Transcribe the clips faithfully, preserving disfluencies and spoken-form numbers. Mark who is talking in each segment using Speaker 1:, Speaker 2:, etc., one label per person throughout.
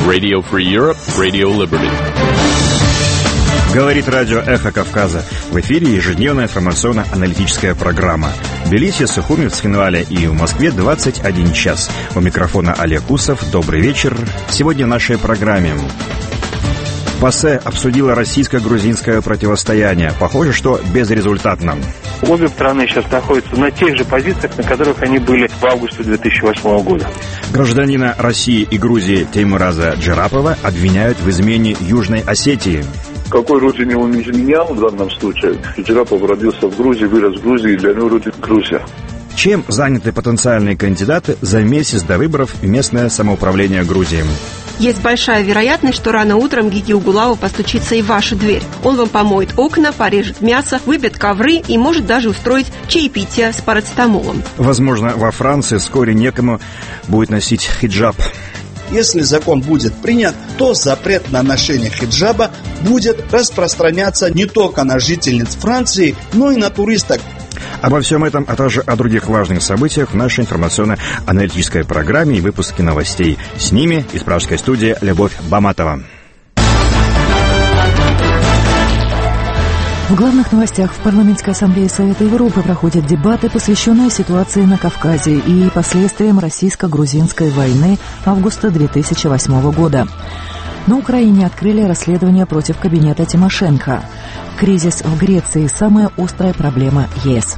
Speaker 1: Radio Free Europe, Radio Liberty.
Speaker 2: Говорит радио «Эхо Кавказа». В эфире ежедневная информационно-аналитическая программа. В Тбилиси, Сухуми, в Цхинвале и в Москве двадцать один час. У микрофона Олег Усов. Добрый вечер. Сегодня в нашей программе. ПАСЕ обсудила российско-грузинское противостояние. Похоже, что безрезультатно.
Speaker 3: Обе страны сейчас находятся на тех же позициях, на которых они были в августе две тысячи восьмого года.
Speaker 2: Гражданина России и Грузии Теймураза Джарапова обвиняют в измене Южной Осетии.
Speaker 4: Какой родине он не изменял в данном случае? Джарапов родился в Грузии, вырос в Грузии, для него родина Грузия.
Speaker 2: Чем заняты потенциальные кандидаты за месяц до выборов в местное самоуправление Грузии?
Speaker 5: Есть большая вероятность, что рано утром Гиги Угулава постучится и в вашу дверь. Он вам помоет окна, порежет мясо, выбьет ковры и может даже устроить чаепитие с парацетамолом.
Speaker 2: Возможно, во Франции вскоре некому будет носить хиджаб.
Speaker 6: Если закон будет принят, то запрет на ношение хиджаба будет распространяться не только на жительниц Франции, но и на туристок.
Speaker 2: Обо всем этом, а также о других важных событиях в нашей информационно-аналитической программе и выпуске новостей. С ними из пражской студии Любовь Баматова.
Speaker 7: В главных новостях в Парламентской ассамблее Совета Европы проходят дебаты, посвященные ситуации на Кавказе и последствиям российско-грузинской войны августа две тысячи восьмого года. На Украине открыли расследование против кабинета Тимошенко. Кризис в Греции – самая острая проблема ЕС.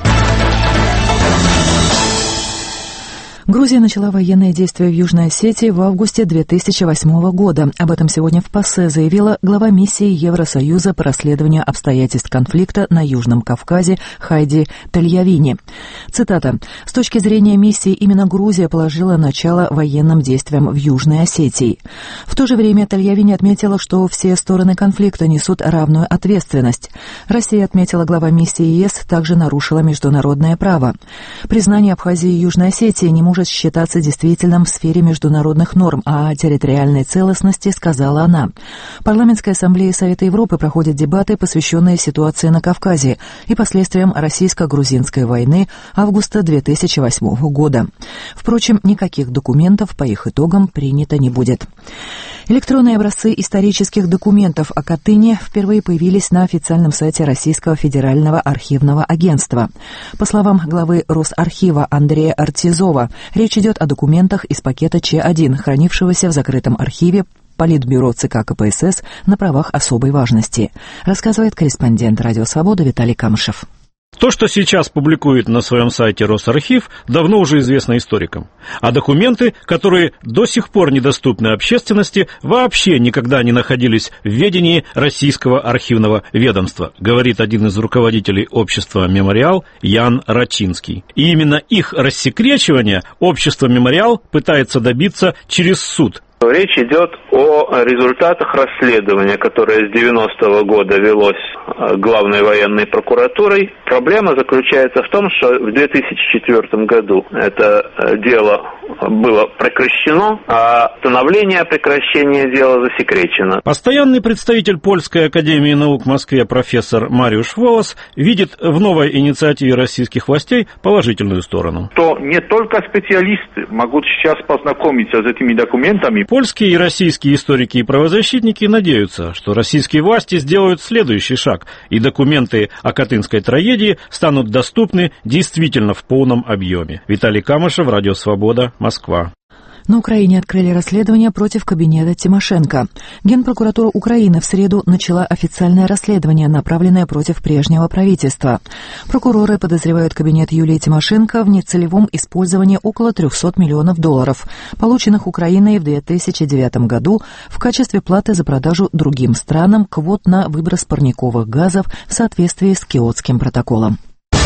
Speaker 7: Грузия начала военные действия в Южной Осетии в августе две тысячи восьмого года. Об этом сегодня в ПАСЕ заявила глава миссии Евросоюза по расследованию обстоятельств конфликта на Южном Кавказе Хайди Тельявини. Цитата. «С точки зрения миссии, именно Грузия положила начало военным действиям в Южной Осетии». В то же время Тельявини отметила, что все стороны конфликта несут равную ответственность. Россия, отметила глава миссии ЕС, также нарушила международное право. Признание Абхазии и Южной Осетии не может может считаться действительным в сфере международных норм, а о территориальной целостности сказала она. В Парламентской ассамблее Совета Европы проходят дебаты, посвященные ситуации на Кавказе и последствиям российско-грузинской войны августа две тысячи восьмого года. Впрочем, никаких документов по их итогам принято не будет. Электронные образцы исторических документов о Катыни впервые появились на официальном сайте Российского федерального архивного агентства. По словам главы Росархива Андрея Артизова, речь идет о документах из пакета Ч один, хранившегося в закрытом архиве Политбюро ЦК КПСС на правах особой важности, рассказывает корреспондент «Радио Свобода» Виталий Камышев.
Speaker 8: То, что сейчас публикует на своем сайте Росархив, давно уже известно историкам. А документы, которые до сих пор недоступны общественности, вообще никогда не находились в ведении Российского архивного ведомства, говорит один из руководителей общества «Мемориал» Ян Рачинский. И именно их рассекречивание общество «Мемориал» пытается добиться через суд.
Speaker 3: Речь идет о результатах расследования, которое с девяностого года велось главной военной прокуратурой. Проблема заключается в том, что в две тысячи четвёртом году это дело было прекращено, а становление прекращения дела засекречено.
Speaker 8: Постоянный представитель Польской академии наук в Москве профессор Мариуш Волос видит в новой инициативе российских властей положительную сторону.
Speaker 9: То не только специалисты могут сейчас познакомиться с этими документами.
Speaker 8: Польские и российские историки и правозащитники надеются, что российские власти сделают следующий шаг, и документы о Катынской трагедии станут доступны действительно в полном объеме. Виталий Камышев, Радио Свобода, Москва.
Speaker 7: На Украине открыли расследование против кабинета Тимошенко. Генпрокуратура Украины в среду начала официальное расследование, направленное против прежнего правительства. Прокуроры подозревают кабинет Юлии Тимошенко в нецелевом использовании около триста миллионов долларов, полученных Украиной в две тысячи девятом году в качестве платы за продажу другим странам квот на выброс парниковых газов в соответствии с Киотским протоколом.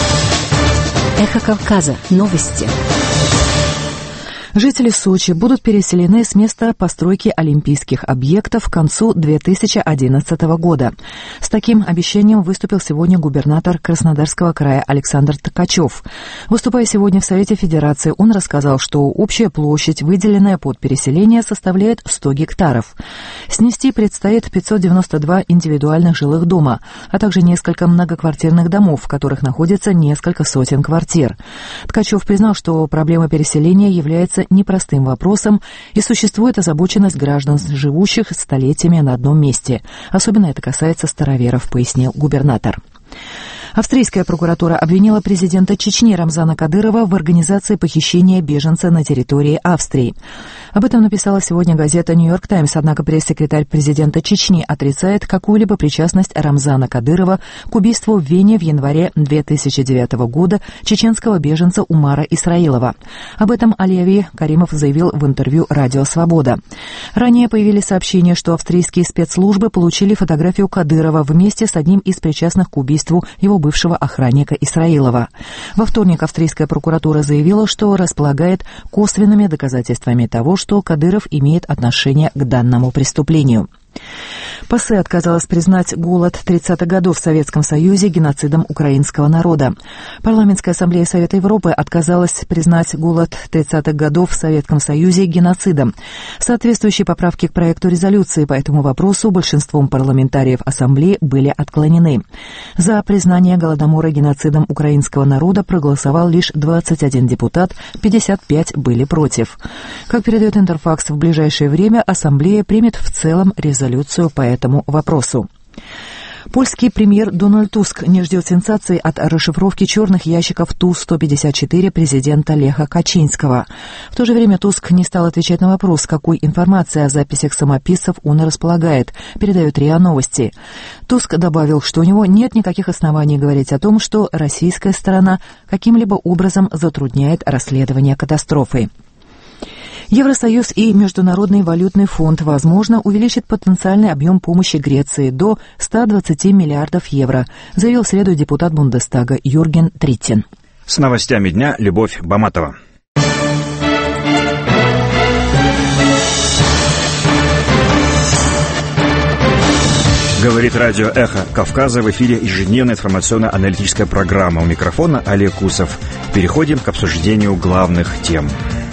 Speaker 10: Эхо Кавказа. Новости.
Speaker 7: Жители Сочи будут переселены с места постройки олимпийских объектов к концу две тысячи одиннадцатого года. С таким обещанием выступил сегодня губернатор Краснодарского края Александр Ткачев. Выступая сегодня в Совете Федерации, он рассказал, что общая площадь, выделенная под переселение, составляет сто гектаров. Снести предстоит пятьсот девяносто два индивидуальных жилых дома, а также несколько многоквартирных домов, в которых находится несколько сотен квартир. Ткачев признал, что проблема переселения является является непростым вопросом и существует озабоченность граждан, живущих столетиями на одном месте. Особенно это касается староверов, пояснил губернатор. Австрийская прокуратура обвинила президента Чечни Рамзана Кадырова в организации похищения беженца на территории Австрии. Об этом написала сегодня газета «Нью-Йорк Таймс», однако пресс-секретарь президента Чечни отрицает какую-либо причастность Рамзана Кадырова к убийству в Вене в январе две тысячи девятого года чеченского беженца Умара Исраилова. Об этом Алиави Каримов заявил в интервью «Радио Свобода». Ранее появились сообщения, что австрийские спецслужбы получили фотографию Кадырова вместе с одним из причастных к убийству его бывшего охранника Исраилова. Во вторник австрийская прокуратура заявила, что располагает косвенными доказательствами того, что Кадыров имеет отношение к данному преступлению. ПАСЕ отказалась признать голод тридцатых годов в Советском Союзе геноцидом украинского народа. Парламентская ассамблея Совета Европы отказалась признать голод тридцатых годов в Советском Союзе геноцидом. Соответствующие поправки к проекту резолюции по этому вопросу большинством парламентариев ассамблеи были отклонены. За признание Голодомора геноцидом украинского народа проголосовал лишь двадцать один депутат, пятьдесят пять были против. Как передает Интерфакс, в ближайшее время ассамблея примет в целом резолюцию по этому вопросу. Польский премьер Дональд Туск не ждет сенсаций от расшифровки черных ящиков Ту сто пятьдесят четыре президента Леха Качинского. В то же время Туск не стал отвечать на вопрос, какой информацией о записях самописцев он располагает, передает РИА Новости. Туск добавил, что у него нет никаких оснований говорить о том, что российская сторона каким-либо образом затрудняет расследование катастрофы. Евросоюз и Международный валютный фонд, возможно, увеличат потенциальный объем помощи Греции до ста двадцати миллиардов евро, заявил в среду депутат Бундестага Юрген Триттин.
Speaker 2: С новостями дня Любовь Баматова. Говорит радио «Эхо Кавказа», в эфире ежедневная информационно-аналитическая программа. У микрофона Олег Кусов. Переходим к обсуждению главных тем.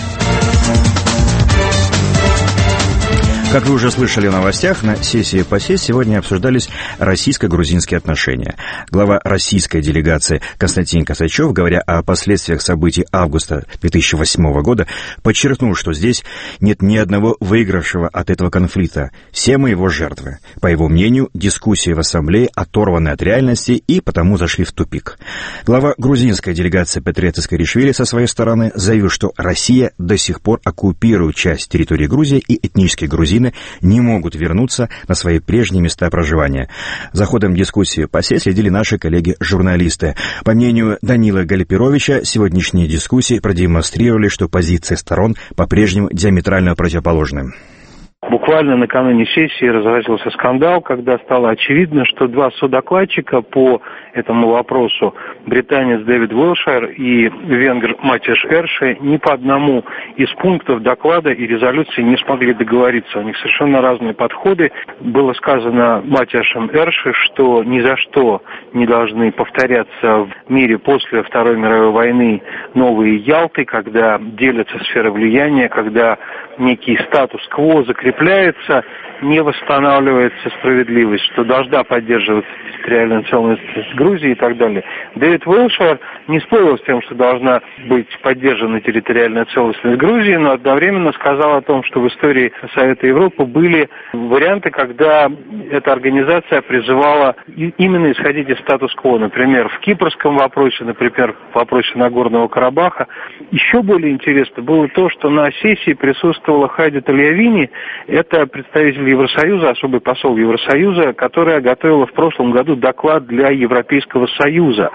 Speaker 2: Как вы уже слышали в новостях, на сессии ПАСЕ сегодня обсуждались российско-грузинские отношения. Глава российской делегации Константин Косачев, говоря о последствиях событий августа две тысячи восьмого года, подчеркнул, что здесь нет ни одного выигравшего от этого конфликта. Все мы его жертвы. По его мнению, дискуссии в Ассамблее оторваны от реальности и потому зашли в тупик. Глава грузинской делегации Петрец Искаришвили со своей стороны заявил, что Россия до сих пор оккупирует часть территории Грузии и этнические грузины не могут вернуться на свои прежние места проживания. За ходом дискуссии ПАСЕ следили наши коллеги-журналисты. По мнению Данила Галиперовича, сегодняшние дискуссии продемонстрировали, что позиции сторон по-прежнему диаметрально противоположны.
Speaker 11: Буквально накануне сессии разразился скандал, когда стало очевидно, что два содокладчика по этому вопросу, британец Дэвид Уилшир и венгр Матиш Эрши, ни по одному из пунктов доклада и резолюции не смогли договориться. У них совершенно разные подходы. Было сказано Матишем Эрши, что ни за что не должны повторяться в мире после Второй мировой войны новые Ялты, когда делятся сферы влияния, когда некий статус-кво закрепляется, не восстанавливается справедливость, что должна поддерживаться территориальная целостность Грузии и так далее. Дэвид Уилшир не спорил с тем, что должна быть поддержана территориальная целостность Грузии, но одновременно сказал о том, что в истории Совета Европы были варианты, когда эта организация призывала именно исходить из статус-кво. Например, в кипрском вопросе, например, в вопросе Нагорного Карабаха. Еще более интересно было то, что на сессии присутствовала Хайди Тальявини, это представитель Евросоюза, особый посол Евросоюза, которая готовила в прошлом году доклад для Европейского Союза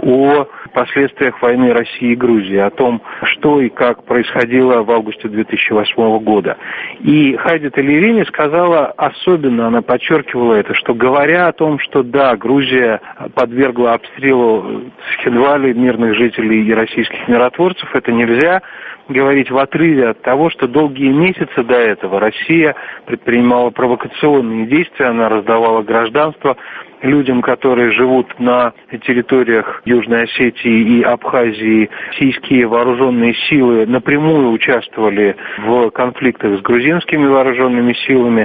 Speaker 11: о последствиях войны России и Грузии, о том, что и как происходило в августе две тысячи восьмого года. И Хайди Тальявини сказала, особенно она подчеркивала это, что говоря о том, что да, Грузия подвергла обстрелу Схиндвали, мирных жителей и российских миротворцев, это нельзя говорить в отрыве от того, что долгие месяцы до этого Россия предпринимала провокационные действия, она раздавала гражданство людям, которые живут на территориях Южной Осетии и Абхазии. Российские вооруженные силы напрямую участвовали в конфликтах с грузинскими вооруженными силами.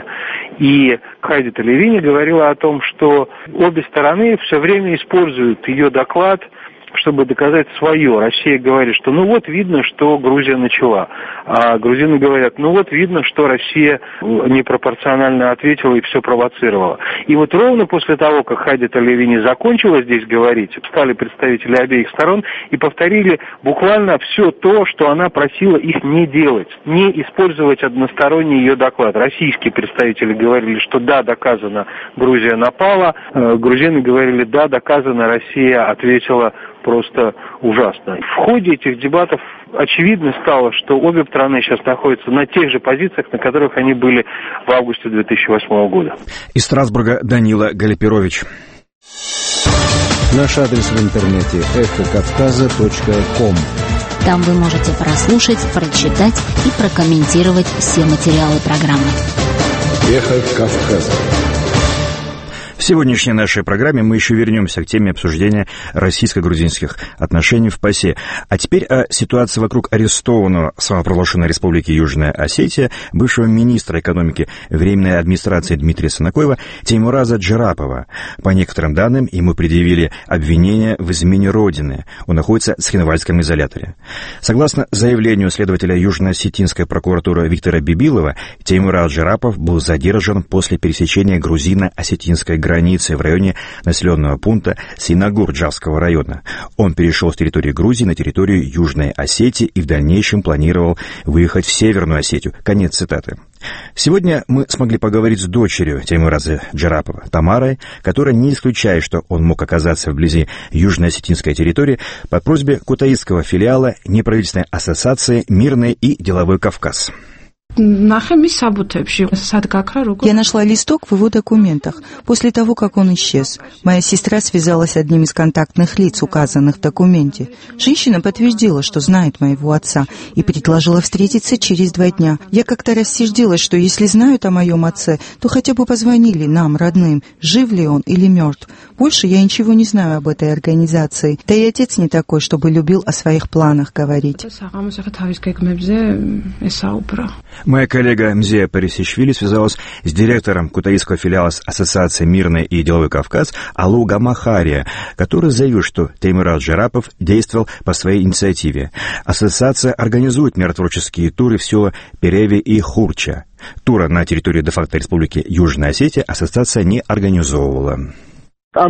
Speaker 11: И Хайди Тальявини говорила о том, что обе стороны все время используют ее доклад чтобы доказать свое. Россия говорит, что ну вот видно, что Грузия начала. А грузины говорят, ну вот видно, что Россия непропорционально ответила и все провоцировала. И вот ровно после того, как Хайди Талевини закончила здесь говорить, встали представители обеих сторон и повторили буквально все то, что она просила их не делать, не использовать односторонний ее доклад. Российские представители говорили, что да, доказано, Грузия напала. Грузины говорили, да, доказано, Россия ответила просто ужасно. В ходе этих дебатов очевидно стало, что обе страны сейчас находятся на тех же позициях, на которых они были в августе две тысячи восьмого года.
Speaker 2: Из Страсбурга Данила Галиперович.
Speaker 12: Наш адрес в интернете эхо кавказа точка ком.
Speaker 10: Там вы можете прослушать, прочитать и прокомментировать все материалы программы.
Speaker 12: Эхо Кавказа.
Speaker 2: В сегодняшней нашей программе мы еще вернемся к теме обсуждения российско-грузинских отношений в ПАСЕ. А теперь о ситуации вокруг арестованного самопровозглашенной Республики Южная Осетия бывшего министра экономики Временной администрации Дмитрия Санакоева Теймураза Джарапова. По некоторым данным, ему предъявили обвинение в измене Родины. Он находится в Цхинвальском изоляторе. Согласно заявлению следователя Южно-Осетинской прокуратуры Виктора Бибилова, Теймураз Джарапов был задержан после пересечения грузино-осетинской границы границы в районе населенного пункта Синагур Джавского района. Он перешел с территории Грузии на территорию Южной Осетии и в дальнейшем планировал выехать в Северную Осетию. Конец цитаты. Сегодня мы смогли поговорить с дочерью Теймураза Джарапова, Тамарой, которая не исключает, что он мог оказаться вблизи Южно-Осетинской территории по просьбе кутаисского филиала неправительственной ассоциации «Мирный и деловой Кавказ».
Speaker 13: Я нашла листок в его документах после того, как он исчез. Моя сестра связалась с одним из контактных лиц, указанных в документе. Женщина подтвердила, что знает моего отца, и предложила встретиться через два дня. Я как-то рассердилась, что если знают о моем отце, то хотя бы позвонили нам, родным, жив ли он или мертв. Больше я ничего не знаю об этой организации. Да и отец не такой, чтобы любил о своих планах говорить.
Speaker 2: Моя коллега Мзея Парисишвили связалась с директором кутаисского филиала Ассоциации «Мирный и деловой Кавказ» Алу Гамахария, который заявил, что Теймураз Джарапов действовал по своей инициативе. Ассоциация организует миротворческие туры в села Переви и Хурча. Тура на территории де-факто Республики Южная Осетия ассоциация не организовывала.
Speaker 14: Я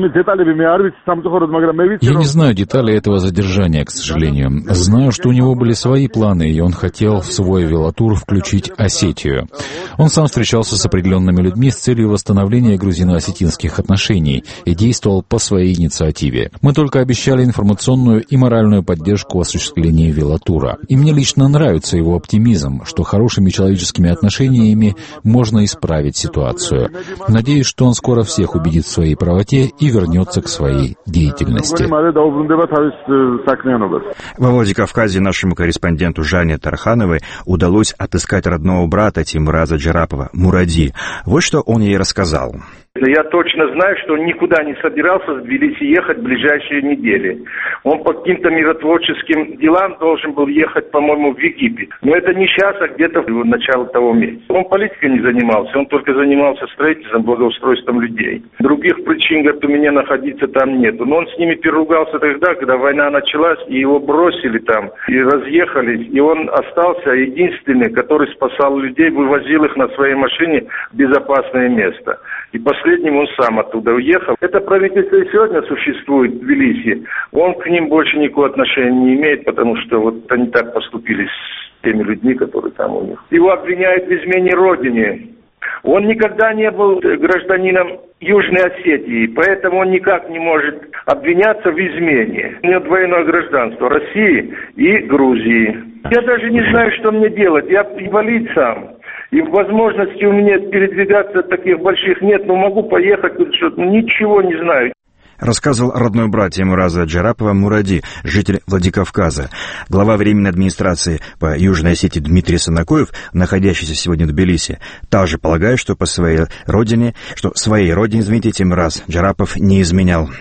Speaker 14: не знаю деталей этого задержания, к сожалению. Знаю, что у него были свои планы, и он хотел в свой велотур включить Осетию. Он сам встречался с определенными людьми с целью восстановления грузино-осетинских отношений и действовал по своей инициативе. Мы только обещали информационную и моральную поддержку в осуществлении велотура. И мне лично нравится его оптимизм, что хорошими человеческими отношениями можно исправить ситуацию. Надеюсь, что он скоро всех убедит в своей правоте и вернется к своей деятельности.
Speaker 2: Во Владикавказе нашему корреспонденту Жанне Тархановой удалось отыскать родного брата Теймураза Джарапова, Муради. Вот что он ей рассказал.
Speaker 15: Я точно знаю, что он никуда не собирался в Тбилиси ехать в ближайшие недели. Он по каким-то миротворческим делам должен был ехать, по-моему, в Египет. Но это не сейчас, а где-то в начале того месяца. Он политикой не занимался, он только занимался строительством, благоустройством людей. Других причин, говорит, у меня находиться там нету. Но он с ними переругался тогда, когда война началась, и его бросили там, и разъехались. И он остался единственный, который спасал людей, вывозил их на своей машине в безопасное место. И последним он сам оттуда уехал. Это правительство и сегодня существует в Тбилиси. Он к ним больше никакого отношения не имеет, потому что вот они так поступили с теми людьми, которые там у них. Его обвиняют в измене Родине. Он никогда не был гражданином Южной Осетии, поэтому он никак не может обвиняться в измене. У него двойное гражданство России и Грузии. Я даже не знаю, что мне делать. Я инвалид сам. И возможности у меня передвигаться таких больших нет, но могу поехать, что-то, ничего не знаю.
Speaker 2: Рассказывал родной брат Теймураза Джарапова Муради, житель Владикавказа. Глава Временной администрации по Южной Осетии Дмитрий Санакоев, находящийся сегодня в Тбилиси, также полагает, что по своей родине, что своей родине, извините, Теймураз Джарапов не изменял.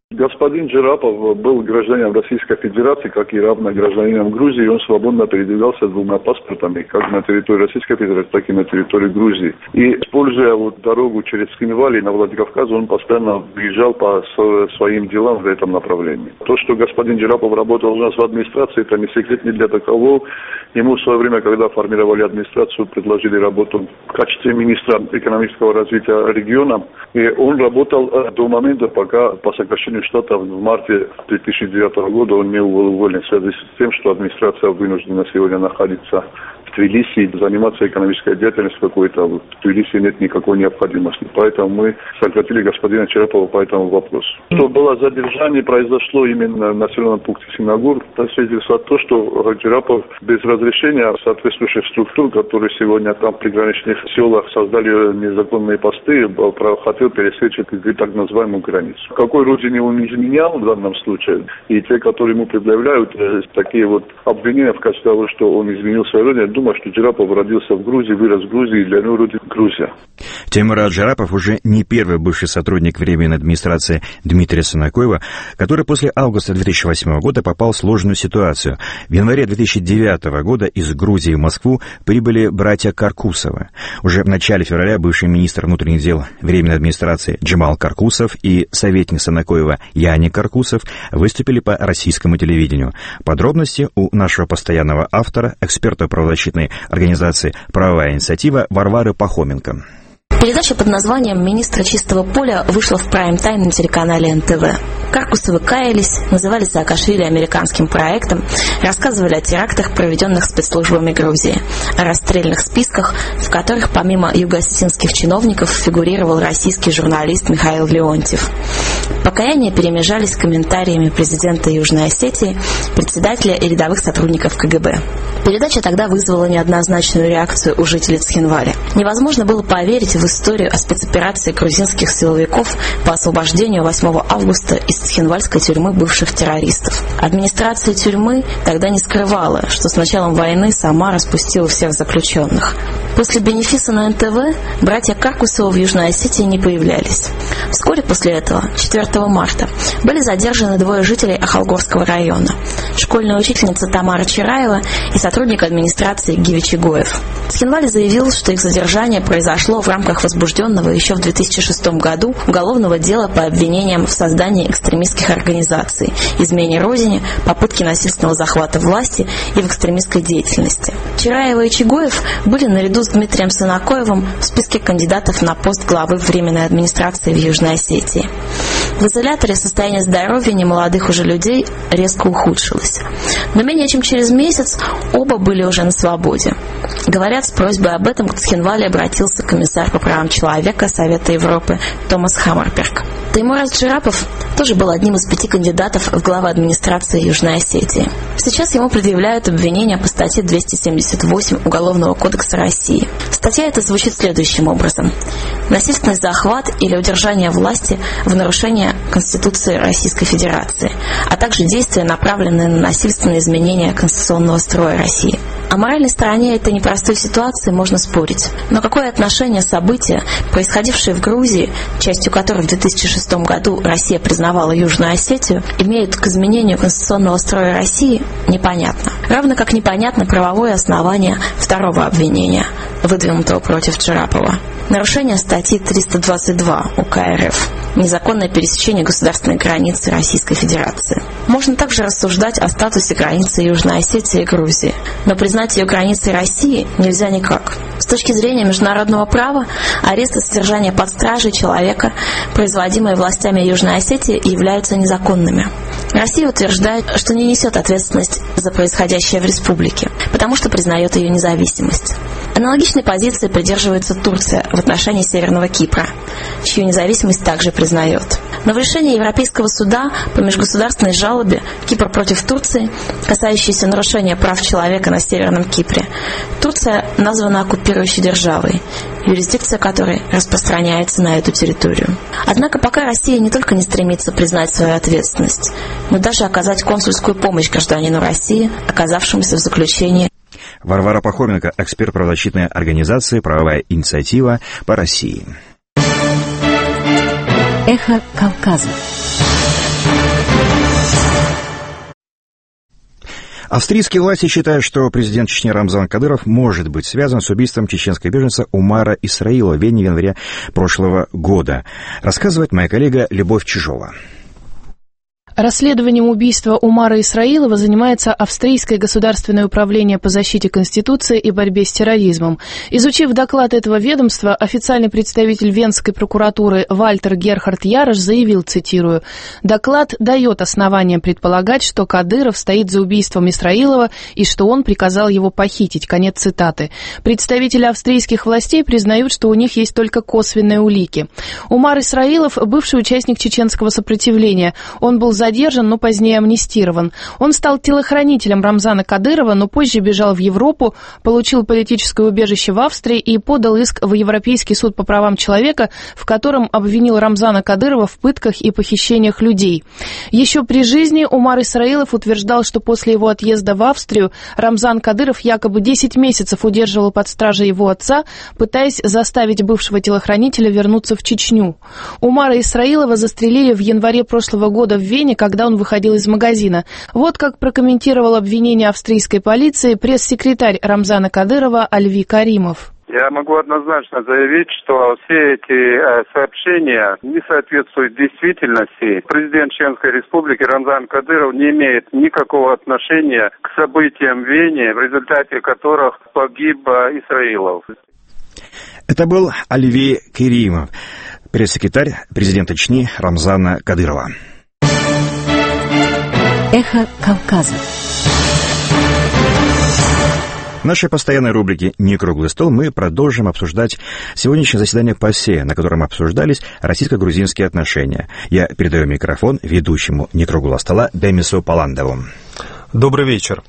Speaker 4: Господин Джарапов был гражданином Российской Федерации, как и равно гражданином Грузии, и он свободно передвигался двумя паспортами, как на территории Российской Федерации, так и на территории Грузии. И, используя вот дорогу через Цхинвали на Владикавказ, он постоянно выезжал по своим делам в этом направлении. То, что господин Джарапов работал у нас в администрации, это не секрет ни для такого. Ему в свое время, когда формировали администрацию, предложили работу в качестве министра экономического развития региона. И он работал до момента, пока по сокращению штата в марте две тысячи девятого года он не был уволен в связи с тем, что администрация вынуждена сегодня находиться в Тбилиси и заниматься экономической деятельностью какой-то. В Тбилиси нет никакой необходимости. Поэтому мы сократили господина Джарапова по этому вопросу. Что было задержание, произошло именно в населенном пункте Синагур. Это свидетельствует то, что Джарапов без разрешения соответствующих структур, которые сегодня там в приграничных селах создали незаконные посты, хотел пересечь так называемую границу. В какой родине он изменял в данном случае, и те, которые ему предъявляют такие вот обвинения в качестве того, что он изменил свою родину, я думаю, что Джарапов родился в Грузии, вырос в Грузии, и для него родина Грузия.
Speaker 2: Теймураз Джарапов уже не первый бывший сотрудник временной администрации Дмитрия Санакоева, который после августа две тысячи восьмого года попал в сложную ситуацию. В январе две тысячи девятого года из Грузии в Москву прибыли братья Каркусовы. Уже в начале февраля бывший министр внутренних дел временной администрации Джамал Каркусов и советник Санакоева Яник Каркусов выступили по российскому телевидению. Подробности у нашего постоянного автора, эксперта правозащитной организации «Правовая инициатива» Варвары Пахоменко.
Speaker 16: Передача под названием «Министры чистого поля» вышла в прайм-тайм на телеканале эн тэ вэ. Каркусовы каялись, называли Саакашвили американским проектом, рассказывали о терактах, проведенных спецслужбами Грузии, о расстрельных списках, в которых помимо юго-осетинских чиновников фигурировал российский журналист Михаил Леонтьев. Покаяния перемежались комментариями президента Южной Осетии, председателя и рядовых сотрудников ка гэ бэ. Передача тогда вызвала неоднозначную реакцию у жителей Цхинвали. Невозможно было поверить в историю о спецоперации грузинских силовиков по освобождению восьмого августа из цхинвальской тюрьмы бывших террористов. Администрация тюрьмы тогда не скрывала, что с началом войны сама распустила всех заключенных. После бенефиса на эн тэ вэ братья Каркусовы в Южной Осетии не появлялись. Вскоре после этого, четвёртого марта, были задержаны двое жителей Ахалгорского района: школьная учительница Тамара Чираева и сотрудник администрации Гиви Чигоев. Цхинвали заявил, что их задержание произошло в рамках возбужденного еще в две тысячи шестом году уголовного дела по обвинениям в создании экстремистских организаций, измене родине, попытке насильственного захвата власти и в экстремистской деятельности. Чираева и Чигоев были наряду с Дмитрием Санакоевым в списке кандидатов на пост главы Временной администрации в Южной Осетии. В изоляторе состояние здоровья немолодых уже людей резко ухудшилось. Но менее чем через месяц оба были уже на свободе. Говорят, с просьбой об этом к Цхинвали обратился комиссар по правам человека Совета Европы Томас Хаммерберг. Теймураз Джарапов тоже был одним из пяти кандидатов в главы администрации Южной Осетии. Сейчас ему предъявляют обвинения по статье двести семьдесят восемь Уголовного кодекса России. Статья эта звучит следующим образом: насильственный захват или удержание власти в нарушение Конституции Российской Федерации, а также действия, направленные на насильственное изменение конституционного строя России. О моральной стороне этой непростой ситуации можно спорить. Но какое отношение события, происходившие в Грузии, частью которой в две тысячи шестом году Россия признавала Южную Осетию, имеют к изменению конституционного строя России, непонятно. Равно как непонятно правовое основание второго обвинения, выдвинутого против Джарапова. Нарушение статьи триста двадцать два УК эр эф. Незаконное пересечение государственной границы Российской Федерации. Можно также рассуждать о статусе границы Южной Осетии и Грузии, но признать ее границей России нельзя никак. С точки зрения международного права, арест и содержание под стражей человека, производимые властями Южной Осетии, являются незаконными. Россия утверждает, что не несет ответственность за происходящее в республике, потому что признает ее независимость. Аналогичной позиции придерживается Турция в отношении Северного Кипра, чью независимость также признает. Но в решении Европейского суда по межгосударственной жалобе Кипр против Турции, касающейся нарушения прав человека на Северном Кипре, Турция названа оккупирующей державой, юрисдикция которой распространяется на эту территорию. Однако пока Россия не только не стремится признать свою ответственность, но даже оказать консульскую помощь гражданину России, оказавшемуся в заключении.
Speaker 2: Варвара Пахоменко, эксперт правозащитной организации «Правовая инициатива» по России.
Speaker 10: Эхо Кавказа.
Speaker 2: Австрийские власти считают, что президент Чечни Рамзан Кадыров может быть связан с убийством чеченского беженца Умара Исраилова в Вене в январе прошлого года. Рассказывает моя коллега Любовь Чижова.
Speaker 17: Расследованием убийства Умара Исраилова занимается Австрийское государственное управление по защите Конституции и борьбе с терроризмом. Изучив доклад этого ведомства, официальный представитель Венской прокуратуры Вальтер Герхард Ярош заявил, цитирую, «Доклад дает основания предполагать, что Кадыров стоит за убийством Исраилова и что он приказал его похитить». Конец цитаты. Представители австрийских властей признают, что у них есть только косвенные улики. Умар Исраилов – бывший участник чеченского сопротивления. Он был за задержан, но позднее амнистирован. Он стал телохранителем Рамзана Кадырова, но позже бежал в Европу, получил политическое убежище в Австрии и подал иск в Европейский суд по правам человека, в котором обвинил Рамзана Кадырова в пытках и похищениях людей. Еще при жизни Умар Исраилов утверждал, что после его отъезда в Австрию Рамзан Кадыров якобы десять месяцев удерживал под стражей его отца, пытаясь заставить бывшего телохранителя вернуться в Чечню. Умара Исраилова застрелили в январе прошлого года в Вене, когда он выходил из магазина. Вот как прокомментировал обвинение австрийской полиции пресс-секретарь Рамзана Кадырова Альви Каримов.
Speaker 18: Я могу однозначно заявить, что все эти э, сообщения не соответствуют действительности. Президент Чеченской Республики Рамзан Кадыров не имеет никакого отношения к событиям в Вене, в результате которых погиб э, Исраилов.
Speaker 2: Это был Альви Каримов, пресс-секретарь президента Чечни Рамзана Кадырова.
Speaker 10: Эхо Кавказа.
Speaker 2: В нашей постоянной рубрике «Не круглый стол» мы продолжим обсуждать сегодняшнее заседание ПАСЕ, на котором обсуждались российско-грузинские отношения. Я передаю микрофон ведущему «Не круглого стола» Демису Паландову.
Speaker 19: Добрый вечер.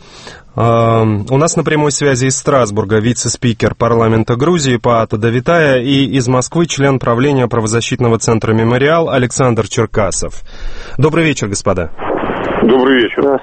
Speaker 19: У нас на прямой связи из Страсбурга вице-спикер парламента Грузии Паата Давитая и из Москвы член правления правозащитного центра «Мемориал» Александр Черкасов. Добрый вечер, господа.
Speaker 20: Добрый вечер.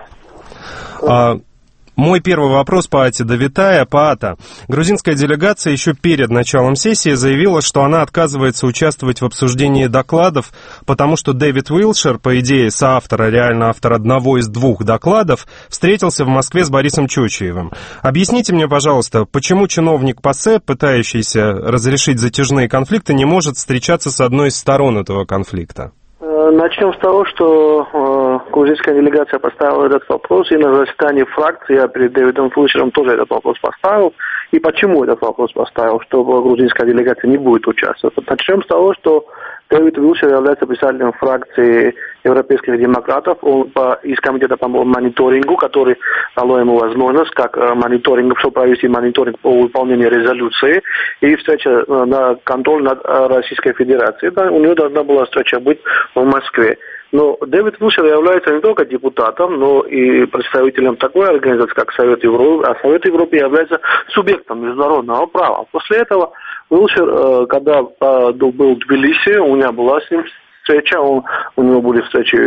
Speaker 19: А, мой первый вопрос Паате Давитая. Паата, грузинская делегация еще перед началом сессии заявила, что она отказывается участвовать в обсуждении докладов, потому что Дэвид Уилшер, по идее соавтора, реально автор одного из двух докладов, встретился в Москве с Борисом Чучуевым. Объясните мне, пожалуйста, почему чиновник ПАСЕ, пытающийся разрешить затяжные конфликты, не может встречаться с одной из сторон этого конфликта?
Speaker 21: Начнем с того, что э, грузинская делегация поставила этот вопрос, и на заседании фракции я перед Дэвидом Флучером тоже этот вопрос поставил. И почему этот вопрос поставил, что грузинская делегация не будет участвовать? Начнем с того, что Дэвид Уилшер является председателем фракции европейских демократов. Он по, из комитета по мониторингу, который дал ему возможность, как мониторинг, чтобы провести мониторинг по выполнению резолюции и встреча на контроль над Российской Федерацией. Да, у него должна была встреча быть в Москве. Но Дэвид Уилшер является не только депутатом, но и представителем такой организации, как Совет Европы, а Совет Европы является субъектом международного права. После этого Уилшер, когда был в Тбилиси, у меня была с ним встреча, он, у него были встречи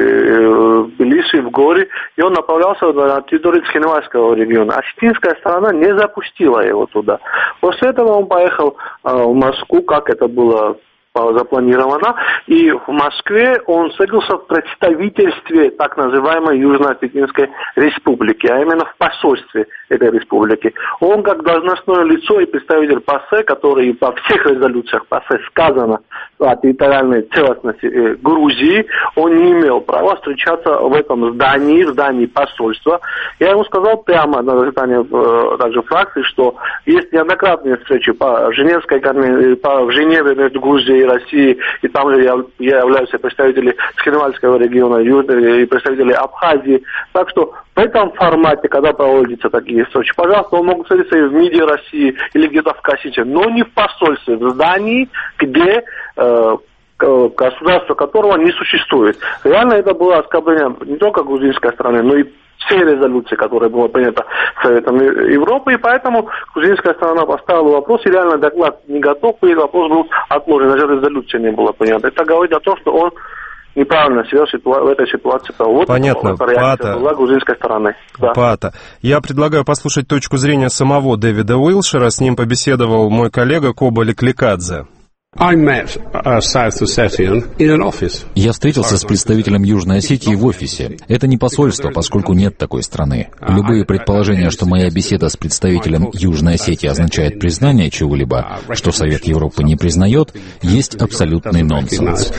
Speaker 21: в Тбилиси, в Горе, и он направлялся на территорию Цхинвальского региона. А чеченская сторона не запустила его туда. После этого он поехал в Москву, как это было запланировано, и в Москве он встретился в представительстве так называемой Южно-Осетинской республики, а именно в посольстве этой республики. Он как должностное лицо и представитель ПАСЕ, который во всех резолюциях ПАСЕ сказано о территориальной целостности Грузии, он не имел права встречаться в этом здании, в здании посольства. Я ему сказал прямо на заседании также фракции, что есть неоднократные встречи по Женевской конвенции, по в Женеве между Грузией и Россией, и там же я, я являюсь представителем Цхинвальского региона, и представители Абхазии. Так что в этом формате, когда проводятся такие встречи, пожалуйста, он мог встретиться и в МИДе России или где-то в Кассите, но не в посольстве, в здании, где э, государство которого не существует. Реально это было оскорбление не только грузинской страны, но и всей резолюции, которая была принята Советом Европы, и поэтому грузинская сторона поставила вопрос, и реально доклад не готов, и вопрос был отложен, даже резолюция не была принята. Это говорит о том, что он неправильно себя в этой ситуации. Вот
Speaker 19: понятно, Паата.
Speaker 21: Была грузинской стороны. Да.
Speaker 19: Паата. Я предлагаю послушать точку зрения самого Дэвида Уилшера. С ним побеседовал мой коллега Коба Лекликадзе.
Speaker 14: Я встретился с представителем Южной Осетии в офисе. Это не посольство, поскольку нет такой страны. Любые предположения, что моя беседа с представителем Южной Осетии означает признание чего-либо, что Совет Европы не признает, есть абсолютный нонсенс.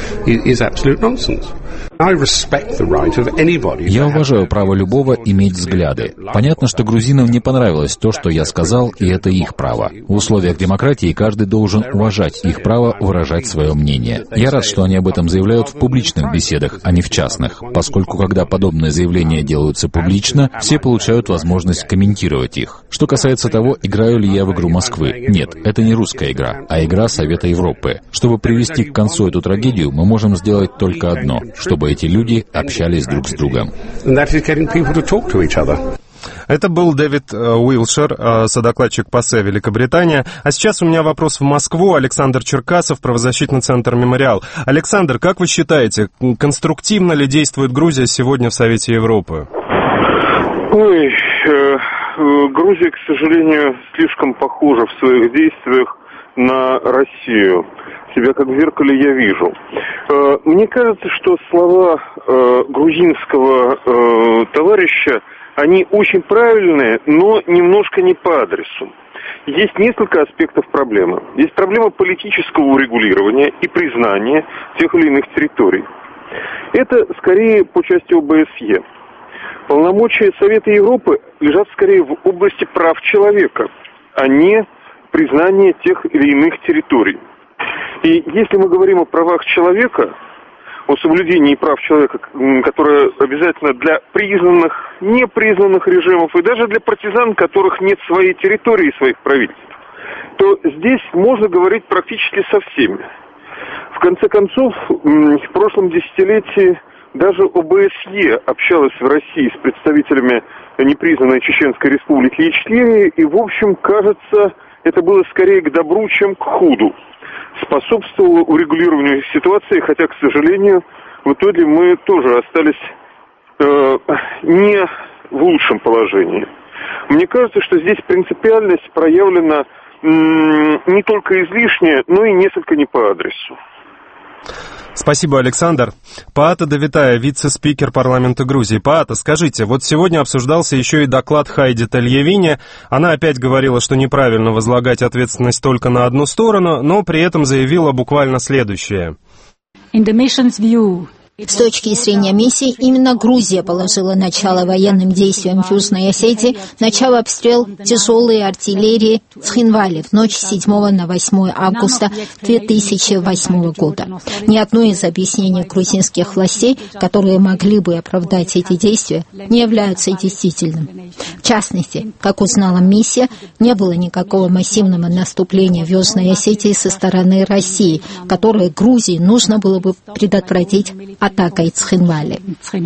Speaker 14: Я уважаю право любого иметь взгляды. Понятно, что грузинам не понравилось то, что я сказал, и это их право. В условиях демократии каждый должен уважать их право выражать свое мнение. Я рад, что они об этом заявляют в публичных беседах, а не в частных, поскольку когда подобные заявления делаются публично, все получают возможность комментировать их. Что касается того, играю ли я в игру Москвы, нет, это не русская игра, а игра Совета Европы. Чтобы привести к концу эту трагедию, мы можем сделать только одно, чтобы эти люди общались друг с другом.
Speaker 19: Это был Дэвид Уилшер, содокладчик ПАСЕ Великобритания. А сейчас у меня вопрос в Москву. Александр Черкасов, правозащитный центр «Мемориал». Александр, как вы считаете, конструктивно ли действует Грузия сегодня в Совете Европы?
Speaker 18: Ой, э, Грузия, к сожалению, слишком похожа в своих действиях на Россию. Себя как в зеркале я вижу. Э, мне кажется, что слова э, грузинского э, товарища, они очень правильные, но немножко не по адресу. Есть несколько аспектов проблемы. Есть проблема политического урегулирования и признания тех или иных территорий. Это скорее по части ОБСЕ. Полномочия Совета Европы лежат скорее в области прав человека, а не признания тех или иных территорий. И если мы говорим о правах человека, о соблюдении прав человека, которое обязательно для признанных, непризнанных режимов и даже для партизан, у которых нет своей территории и своих правительств, то здесь можно говорить практически со всеми. В конце концов, в прошлом десятилетии даже ОБСЕ общалась в России с представителями непризнанной Чеченской республики Ичкерия, и, в общем, кажется, это было скорее к добру, чем к худу. Способствовало урегулированию ситуации, хотя, к сожалению, в итоге мы тоже остались э, не в лучшем положении. Мне кажется, что здесь принципиальность проявлена м- не только излишняя, но и несколько не по адресу.
Speaker 19: Спасибо, Александр. Паата Давитая, вице-спикер парламента Грузии. Паата, скажите, вот сегодня обсуждался еще и доклад Хайди Тальявини. Она опять говорила, что неправильно возлагать ответственность только на одну сторону, но при этом заявила буквально следующее.
Speaker 10: In the mission's view, С точки зрения миссии, именно Грузия положила начало военным действиям в Южной Осетии, начав обстрел тяжелой артиллерии в Цхинвале в ночь с седьмого на восьмое августа две тысячи восьмого года. Ни одно из объяснений грузинских властей, которые могли бы оправдать эти действия, не являются действительным. В частности, как узнала миссия, не было никакого массивного наступления в Южной Осетии со стороны России, которое Грузии нужно было бы предотвратить атакой Цхинвали.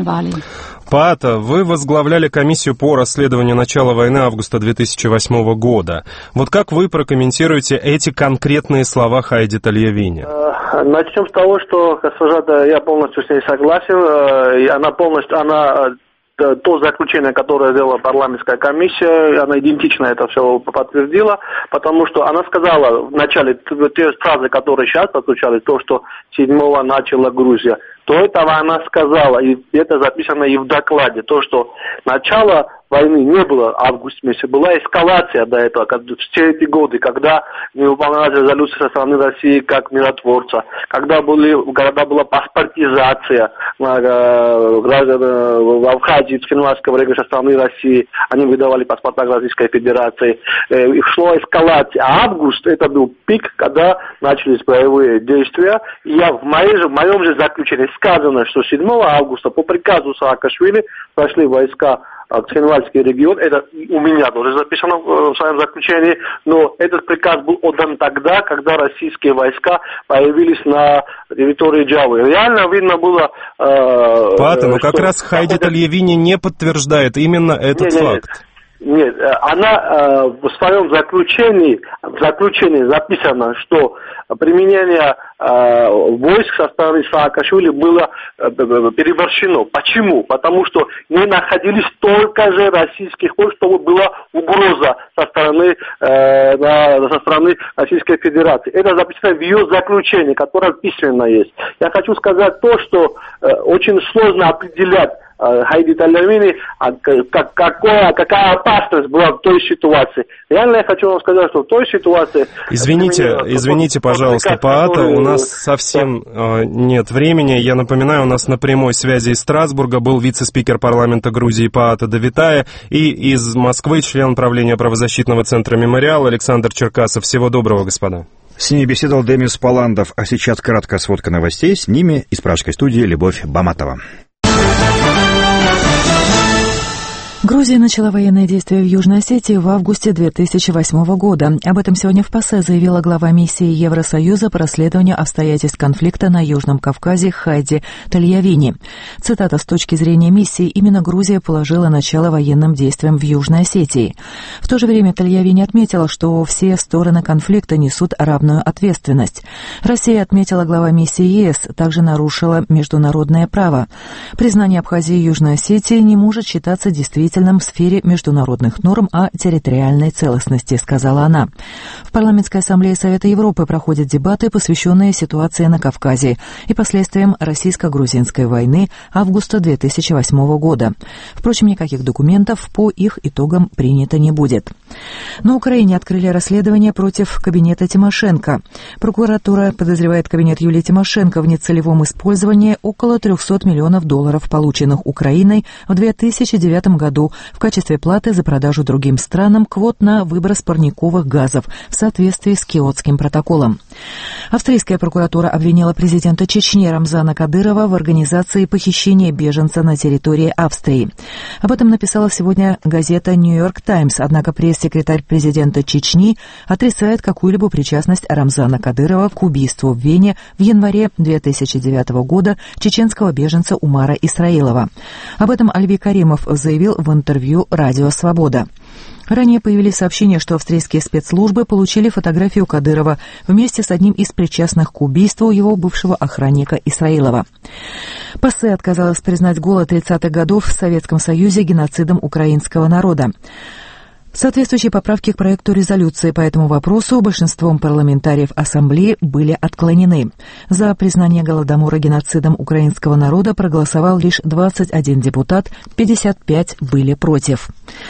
Speaker 19: Паата, вы возглавляли комиссию по расследованию начала войны августа две тысячи восьмого года. Вот как вы прокомментируете эти конкретные слова Хайди Тальявини?
Speaker 21: Начнем с того, что госпожа, я полностью с ней согласен. Она полностью, она то заключение, которое сделала парламентская комиссия, она идентично это все подтвердила, потому что она сказала в начале, те фразы, которые сейчас прозвучали, то, что седьмого начала Грузия, то этого она сказала, и это записано и в докладе, то, что начало войны не было в августе месяце, была эскалация до этого, все эти годы, когда не выполнялась резолюция со стороны России как миротворца, когда, были, когда была паспортизация в Абхазии, в Цхинвальском регионе со стороны России, они выдавали паспорта Российской Федерации, и шла эскалация. А август это был пик, когда начались боевые действия, и я в, моей же, в моем же заключении сказано, что седьмого августа по приказу Саакашвили прошли войска в Цхинвальский регион. Это у меня тоже записано в своем заключении, но этот приказ был отдан тогда, когда российские войска появились на территории Джавы. Реально видно было... Э,
Speaker 19: Паата, но как раз Хайди Тальявини не подтверждает именно этот
Speaker 21: не, не,
Speaker 19: факт.
Speaker 21: Нет, она в своем заключении, в заключении записано, что применение войск со стороны Саакашвили было переборщено. Почему? Потому что не находились столько же российских войск, чтобы была угроза со стороны, со стороны Российской Федерации. Это записано в ее заключении, которое письменно есть. Я хочу сказать то, что очень сложно определять Хайди Талямини, как, какая, какая опасность была в той ситуации. Реально я хочу вам сказать, что в той ситуации...
Speaker 19: Извините, извините, пожалуйста, Паата, у нас совсем э, нет времени. Я напоминаю, у нас на прямой связи из Страсбурга был вице-спикер парламента Грузии Паата Давитая и из Москвы член правления правозащитного центра «Мемориал» Александр Черкасов. Всего доброго, господа.
Speaker 2: С ними беседовал Демис Паландов, а сейчас краткая сводка новостей. С ними из пражской студии Любовь Баматова.
Speaker 7: Грузия начала военные действия в Южной Осетии в августе две тысячи восьмого года. Об этом сегодня в ПАСЕ заявила глава миссии Евросоюза по расследованию обстоятельств конфликта на Южном Кавказе Хайди Тальявини. Цитата: «С точки зрения миссии, именно Грузия положила начало военным действиям в Южной Осетии». В то же время Тальявини отметила, что все стороны конфликта несут равную ответственность. Россия, отметила глава миссии ЕС, также нарушила международное право. Признание Абхазии и Южной Осетии не может считаться действительным в сфере международных норм о территориальной целостности, сказала она. В Парламентской ассамблее Совета Европы проходят дебаты, посвященные ситуации на Кавказе и последствиям российско-грузинской войны августа две тысячи восьмого года. Впрочем, никаких документов по их итогам принято не будет. На Украине открыли расследование против кабинета Тимошенко. Прокуратура подозревает кабинет Юлии Тимошенко в нецелевом использовании около трехсот миллионов долларов, полученных Украиной в две тысячи девятом году в качестве платы за продажу другим странам квот на выброс парниковых газов в соответствии с Киотским протоколом. Австрийская прокуратура обвинила президента Чечни Рамзана Кадырова в организации похищения беженца на территории Австрии. Об этом написала сегодня газета «Нью-Йорк Таймс», однако пресс-секретарь президента Чечни отрицает какую-либо причастность Рамзана Кадырова к убийству в Вене в январе две тысячи девятого года чеченского беженца Умара Исраилова. Об этом Альви Каримов заявил в интервью «Радио Свобода». Ранее появились сообщения, что австрийские спецслужбы получили фотографию Кадырова вместе с одним из причастных к убийству его бывшего охранника Исраилова. ПАСЕ отказалась признать голод тридцатых годов в Советском Союзе геноцидом украинского народа. Соответствующие поправки к проекту резолюции по этому вопросу большинством парламентариев Ассамблеи были отклонены. За признание Голодомора геноцидом украинского народа проголосовал лишь двадцать один депутат, пятьдесят пять были против.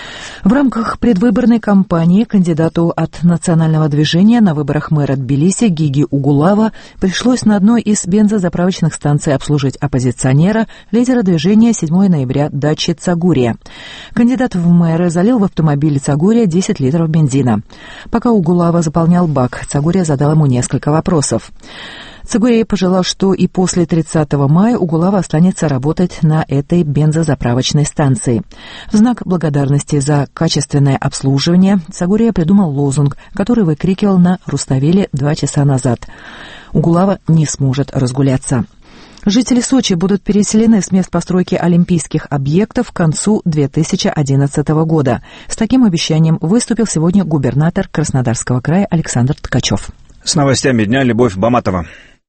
Speaker 7: В рамках предвыборной кампании кандидату от национального движения на выборах мэра Тбилиси Гиги Угулава пришлось на одной из бензозаправочных станций обслужить оппозиционера, лидера движения седьмого ноября Дачи Цагурия. Кандидат в мэры залил в автомобиль Цагурия десять литров бензина. Пока Угулава заполнял бак, Цагурия задал ему несколько вопросов. Цагурия пожелал, что и после тридцатого мая Угулава останется работать на этой бензозаправочной станции. В знак благодарности за качественное обслуживание Цагурия придумал лозунг, который выкрикивал на Руставеле два часа назад. Угулава не сможет разгуляться. Жители Сочи будут переселены с мест постройки олимпийских объектов к концу две тысячи одиннадцатого года. С таким обещанием выступил сегодня губернатор Краснодарского края Александр Ткачев.
Speaker 2: С новостями дня Любовь Баматова.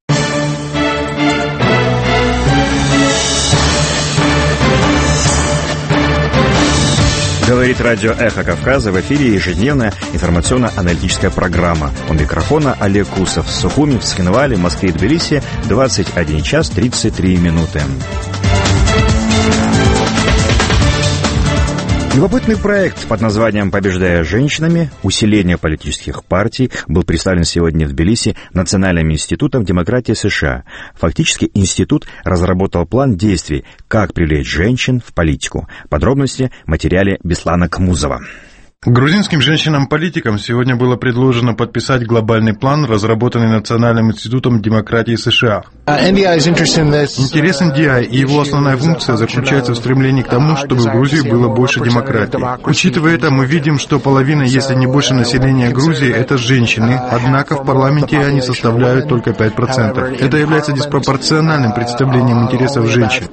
Speaker 2: Говорит радио «Эхо Кавказа», в эфире ежедневная информационно-аналитическая программа. У микрофона Олег Кусов. В Сухуми, в Цхинвале, Москве и Тбилиси двадцать один час тридцать три минуты. Любопытный проект под названием «Побеждая женщинами. Усиление политических партий» был представлен сегодня в Тбилиси Национальным институтом демократии США. Фактически институт разработал план действий, как привлечь женщин в политику. Подробности в материале Беслана Кмузова.
Speaker 1: Грузинским женщинам-политикам сегодня было предложено подписать глобальный план, разработанный Национальным институтом демократии США. Интерес эн ди ай и его основная функция заключается в стремлении к тому, чтобы в Грузии было больше демократии. Учитывая это, мы видим, что половина, если не больше населения Грузии, это женщины, однако в парламенте они составляют только пять процентов. Это является диспропорциональным представлением интересов женщин,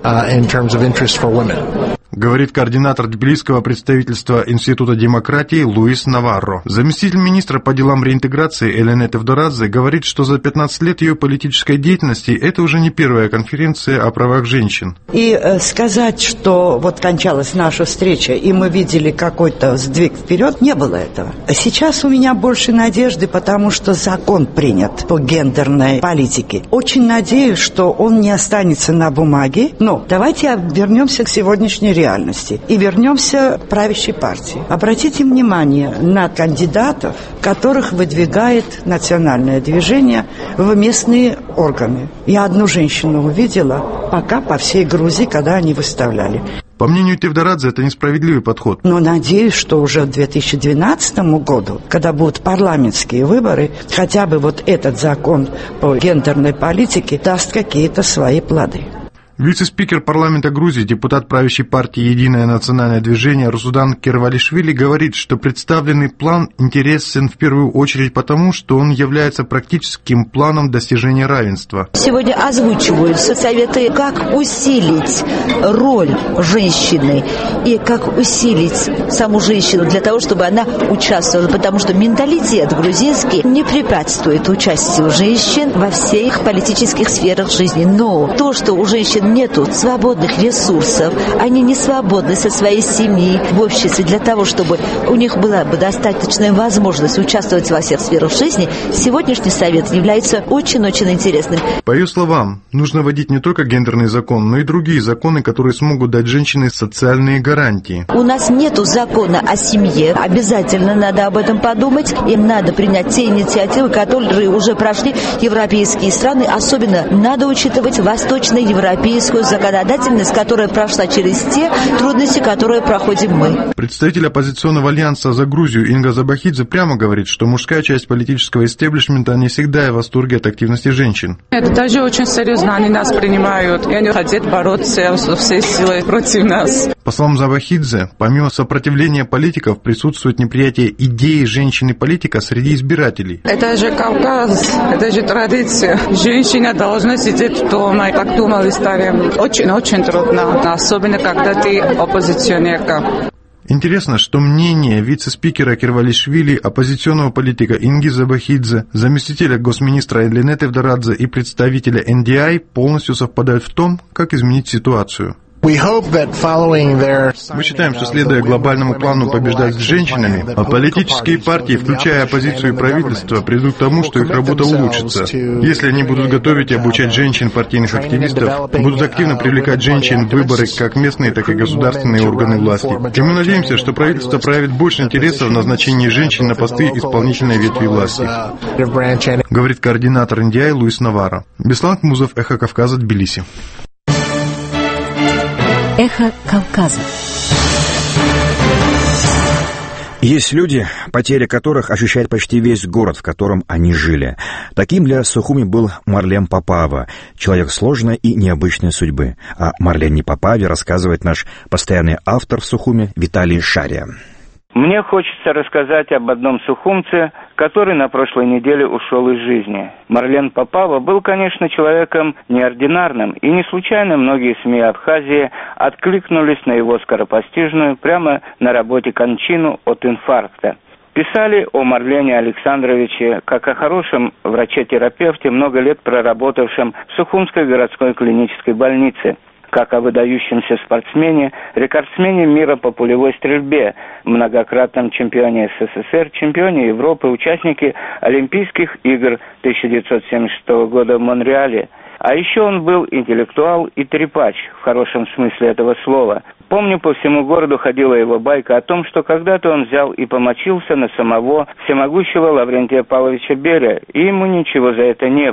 Speaker 1: говорит координатор тбилисского представительства Института демократии Луис Наварро. Заместитель министра по делам реинтеграции Элена Тевдорадзе говорит, что за пятнадцать лет ее политической деятельности это уже не первая конференция о правах женщин.
Speaker 22: И э, сказать, что вот кончалась наша встреча, и мы видели какой-то сдвиг вперед, не было этого. Сейчас у меня больше надежды, потому что закон принят по гендерной политике. Очень надеюсь, что он не останется на бумаге. Но давайте вернемся к сегодняшней реальности. реальности. И вернемся к правящей партии. Обратите внимание на кандидатов, которых выдвигает национальное движение в местные органы. Я одну женщину увидела пока по всей Грузии, когда они выставляли.
Speaker 1: По мнению Тевдорадзе, это несправедливый подход.
Speaker 22: Но надеюсь, что уже к две тысячи двенадцатому году, когда будут парламентские выборы, хотя бы вот этот закон по гендерной политике даст какие-то свои плоды.
Speaker 1: Вице-спикер парламента Грузии, депутат правящей партии «Единое национальное движение» Русудан Кервалишвили говорит, что представленный план интересен в первую очередь потому, что он является практическим планом достижения равенства.
Speaker 23: Сегодня озвучиваются советы, как усилить роль женщины и как усилить саму женщину для того, чтобы она участвовала, потому что менталитет грузинский не препятствует участию женщин во всех политических сферах жизни. Но то, что у женщин нету свободных ресурсов, они не свободны со своей семьей в обществе для того, чтобы у них была бы достаточная возможность участвовать во всех сферах жизни, сегодняшний совет является очень-очень интересным.
Speaker 1: По ее словам, нужно вводить не только гендерный закон, но и другие законы, которые смогут дать женщине социальные гарантии.
Speaker 23: У нас нету закона о семье, обязательно надо об этом подумать, им надо принять те инициативы, которые уже прошли европейские страны, особенно надо учитывать восточноевропейские законодательность, которая прошла через те трудности, которые проходим мы.
Speaker 1: Представитель оппозиционного альянса «За Грузию» Инга Забахидзе прямо говорит, что мужская часть политического истеблишмента не всегда в восторге от активности женщин.
Speaker 24: Это даже очень серьезно, они нас принимают, и они хотят бороться со всей силой против нас.
Speaker 1: По словам Забахидзе, помимо сопротивления политиков, присутствует неприятие идеи женщины-политика среди избирателей.
Speaker 24: Это же Кавказ, это же традиция. Женщина должна сидеть дома, так думали старые. Очень-очень трудно, особенно когда ты оппозиционерка.
Speaker 1: Интересно, что мнение вице-спикера Кервалишвили, оппозиционного политика Инги Забахидзе, заместителя госминистра Элены Тевдорадзе и представителя эн ди ай полностью совпадают в том, как изменить ситуацию. Мы считаем, что, следуя глобальному плану побеждать с женщинами, политические партии, включая оппозицию и правительство, придут к тому, что их работа улучшится. Если они будут готовить и обучать женщин партийных активистов, будут активно привлекать женщин в выборы как местные, так и государственные органы власти. И мы надеемся, что правительство проявит больше интереса в назначении женщин на посты исполнительной ветви власти, говорит координатор эн ди ай Луис Наварро. Беслан Кмузов, Эхо Кавказа, Тбилиси.
Speaker 25: Эхо Кавказа.
Speaker 2: Есть люди, потеря которых ощущает почти весь город, в котором они жили. Таким для Сухуми был Марлен Папава, человек сложной и необычной судьбы. О Марлене Папаве рассказывает наш постоянный автор в Сухуми Виталий Шария.
Speaker 26: Мне хочется рассказать об одном сухумце, который на прошлой неделе ушел из жизни. Марлен Папава был, конечно, человеком неординарным, и не случайно многие СМИ Абхазии откликнулись на его скоропостижную, прямо на работе кончину от инфаркта. Писали о Марлене Александровиче как о хорошем враче-терапевте, много лет проработавшем в Сухумской городской клинической больнице, как о выдающемся спортсмене, рекордсмене мира по пулевой стрельбе, многократном чемпионе эс эс эс эр, чемпионе Европы, участнике Олимпийских игр тысяча девятьсот семьдесят шестого года в Монреале. А еще он был интеллектуал и трепач, в хорошем смысле этого слова. Помню, по всему городу ходила его байка о том, что когда-то он взял и помочился на самого всемогущего Лаврентия Павловича Берия, и ему ничего за это не было.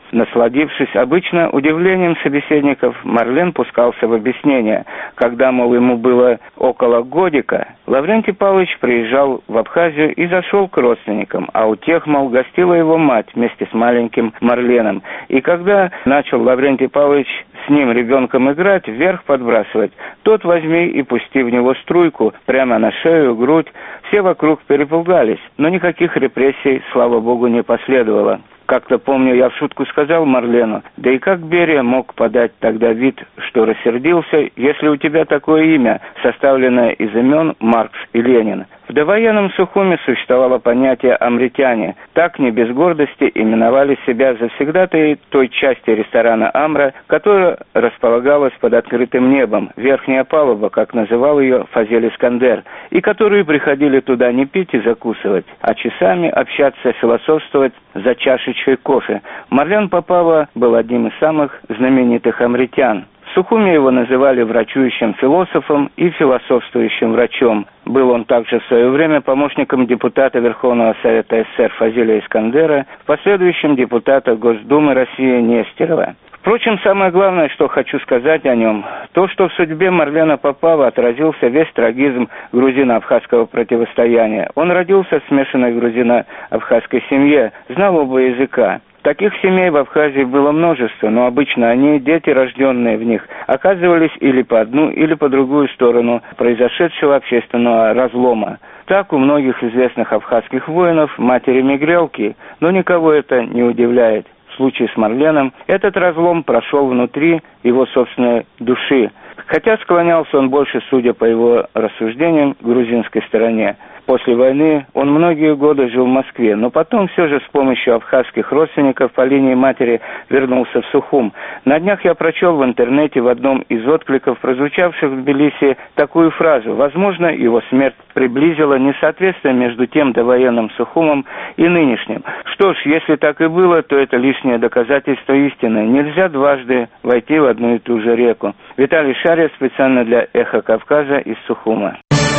Speaker 26: Насладившись обычно удивлением собеседников, Марлен пускался в объяснение. Когда, мол, ему было около годика, Лаврентий Павлович приезжал в Абхазию и зашел к родственникам, а у тех, мол, гостила его мать вместе с маленьким Марленом. И когда начал Лаврентий Павлович с ним, ребенком, играть, вверх подбрасывать, тот возьми и пусти в него струйку прямо на шею, грудь. Все вокруг перепугались, но никаких репрессий, слава богу, не последовало. Как-то помню, я в шутку сказал Марлену: да и как Берия мог подать тогда вид, что рассердился, если у тебя такое имя, составленное из имен Маркс и Ленин? В довоенном Сухуме существовало понятие «амритяне». Так, не без гордости, именовали себя завсегдатаи той части ресторана «Амра», которая располагалась под открытым небом, верхняя палуба, как называл ее Фазель Искандер, и которые приходили туда не пить и закусывать, а часами общаться, философствовать за чашечкой кофе. Марлен Папава был одним из самых знаменитых амритян. В Сухуме его называли врачующим философом и философствующим врачом. Был он также в свое время помощником депутата Верховного Совета СССР Фазеля Искандера, в последующем депутата Госдумы России Нестерова. Впрочем, самое главное, что хочу сказать о нем, то, что в судьбе Марлена Папава отразился весь трагизм грузино-абхазского противостояния. Он родился в смешанной грузино-абхазской семье, знал оба языка. Таких семей в Абхазии было множество, но обычно они, дети, рожденные в них, оказывались или по одну, или по другую сторону произошедшего общественного разлома. Так у многих известных абхазских воинов матери-мигрелки, но никого это не удивляет. В случае с Марленом этот разлом прошел внутри его собственной души, хотя склонялся он больше, судя по его рассуждениям, к грузинской стороне. После войны он многие годы жил в Москве, но потом все же с помощью абхазских родственников по линии матери вернулся в Сухум. На днях я прочел в интернете в одном из откликов, прозвучавших в Тбилиси, такую фразу: «Возможно, его смерть приблизила несоответствие между тем довоенным Сухумом и нынешним». Что ж, если так и было, то это лишнее доказательство истины. Нельзя дважды войти в одну и ту же реку. Виталий Шарьев специально для «Эхо Кавказа» из Сухума.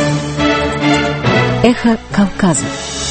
Speaker 25: Эхо Кавказа.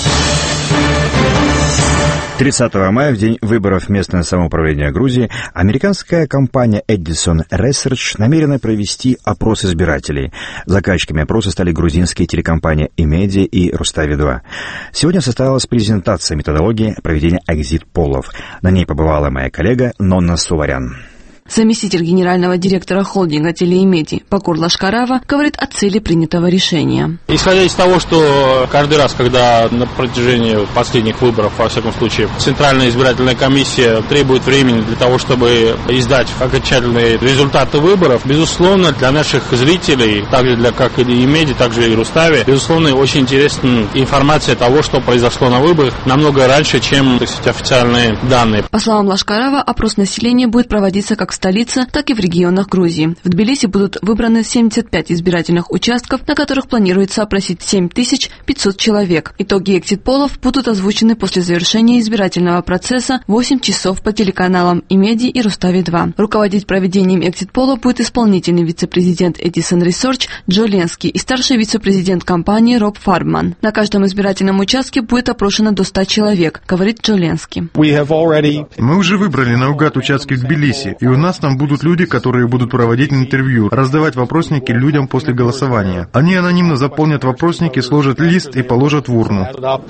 Speaker 2: тридцатого мая, в день выборов в местное самоуправление Грузии, американская компания Edison Research намерена провести опрос избирателей. Заказчиками опроса стали грузинские телекомпании Имедиа и Рустави два. Сегодня состоялась презентация методологии проведения экзит-полов. На ней побывала моя коллега Нонна Суварян.
Speaker 3: Заместитель генерального директора холдинга «Телеимеди» Пакур Лашкарава говорит о цели принятого решения.
Speaker 5: Исходя из того, что каждый раз, когда на протяжении последних выборов, во всяком случае, Центральная избирательная комиссия требует времени для того, чтобы издать окончательные результаты выборов, безусловно, для наших зрителей, также для как и Имеди, также и Рустави, безусловно, очень интересна информация того, что произошло на выборах намного раньше, чем, так сказать, официальные данные.
Speaker 3: По словам Лашкарава, опрос населения будет проводиться как в столице, так и в регионах Грузии. В Тбилиси будут выбраны семьдесят пять избирательных участков, на которых планируется опросить семь тысяч пятьсот человек. Итоги экзит-полов будут озвучены после завершения избирательного процесса в восемь часов по телеканалам Имеди и Рустави два. Руководить проведением экзит-пола будет исполнительный вице-президент Edison Research Джо Ленски и старший вице-президент компании Роб Фарбман. На каждом избирательном участке будет опрошено до ста человек, говорит Джо Ленски.
Speaker 1: Мы уже выбрали наугад участки в Тбилиси, и у нас там будут люди, которые будут проводить интервью, раздавать вопросники людям после голосования. Они анонимно заполнят вопросники, сложат лист и положат в урну.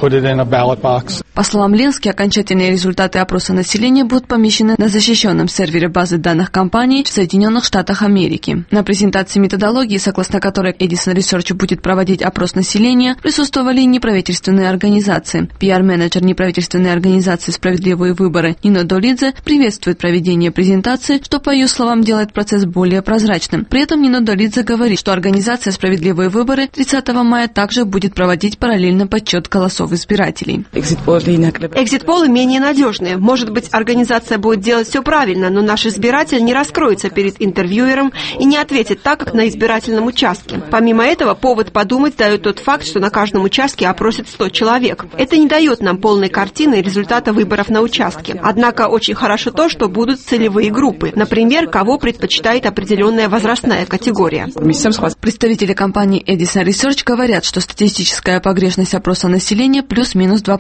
Speaker 3: По словам Ленски, окончательные результаты опроса населения будут помещены на защищенном сервере базы данных компании в Соединенных Штатах Америки. На презентации методологии, согласно которой Edison Research будет проводить опрос населения, присутствовали неправительственные организации. пи ар-менеджер неправительственной организации «Справедливые выборы» Нино Долидзе приветствует проведение презентации, что, по ее словам, делает процесс более прозрачным. При этом Нино Долидзе говорит, что организация «Справедливые выборы» тридцатого мая также будет проводить параллельно подсчет голосов избирателей.
Speaker 6: Экзит-полы менее надежные. Может быть, организация будет делать все правильно, но наш избиратель не раскроется перед интервьюером и не ответит так, как на избирательном участке. Помимо этого, повод подумать дает тот факт, что на каждом участке опросят сто человек. Это не дает нам полной картины результата выборов на участке. Однако очень хорошо то, что будут целевые группы. Например, кого предпочитает определенная возрастная категория.
Speaker 3: Представители компании Edison Research говорят, что статистическая погрешность опроса населения плюс-минус два процента,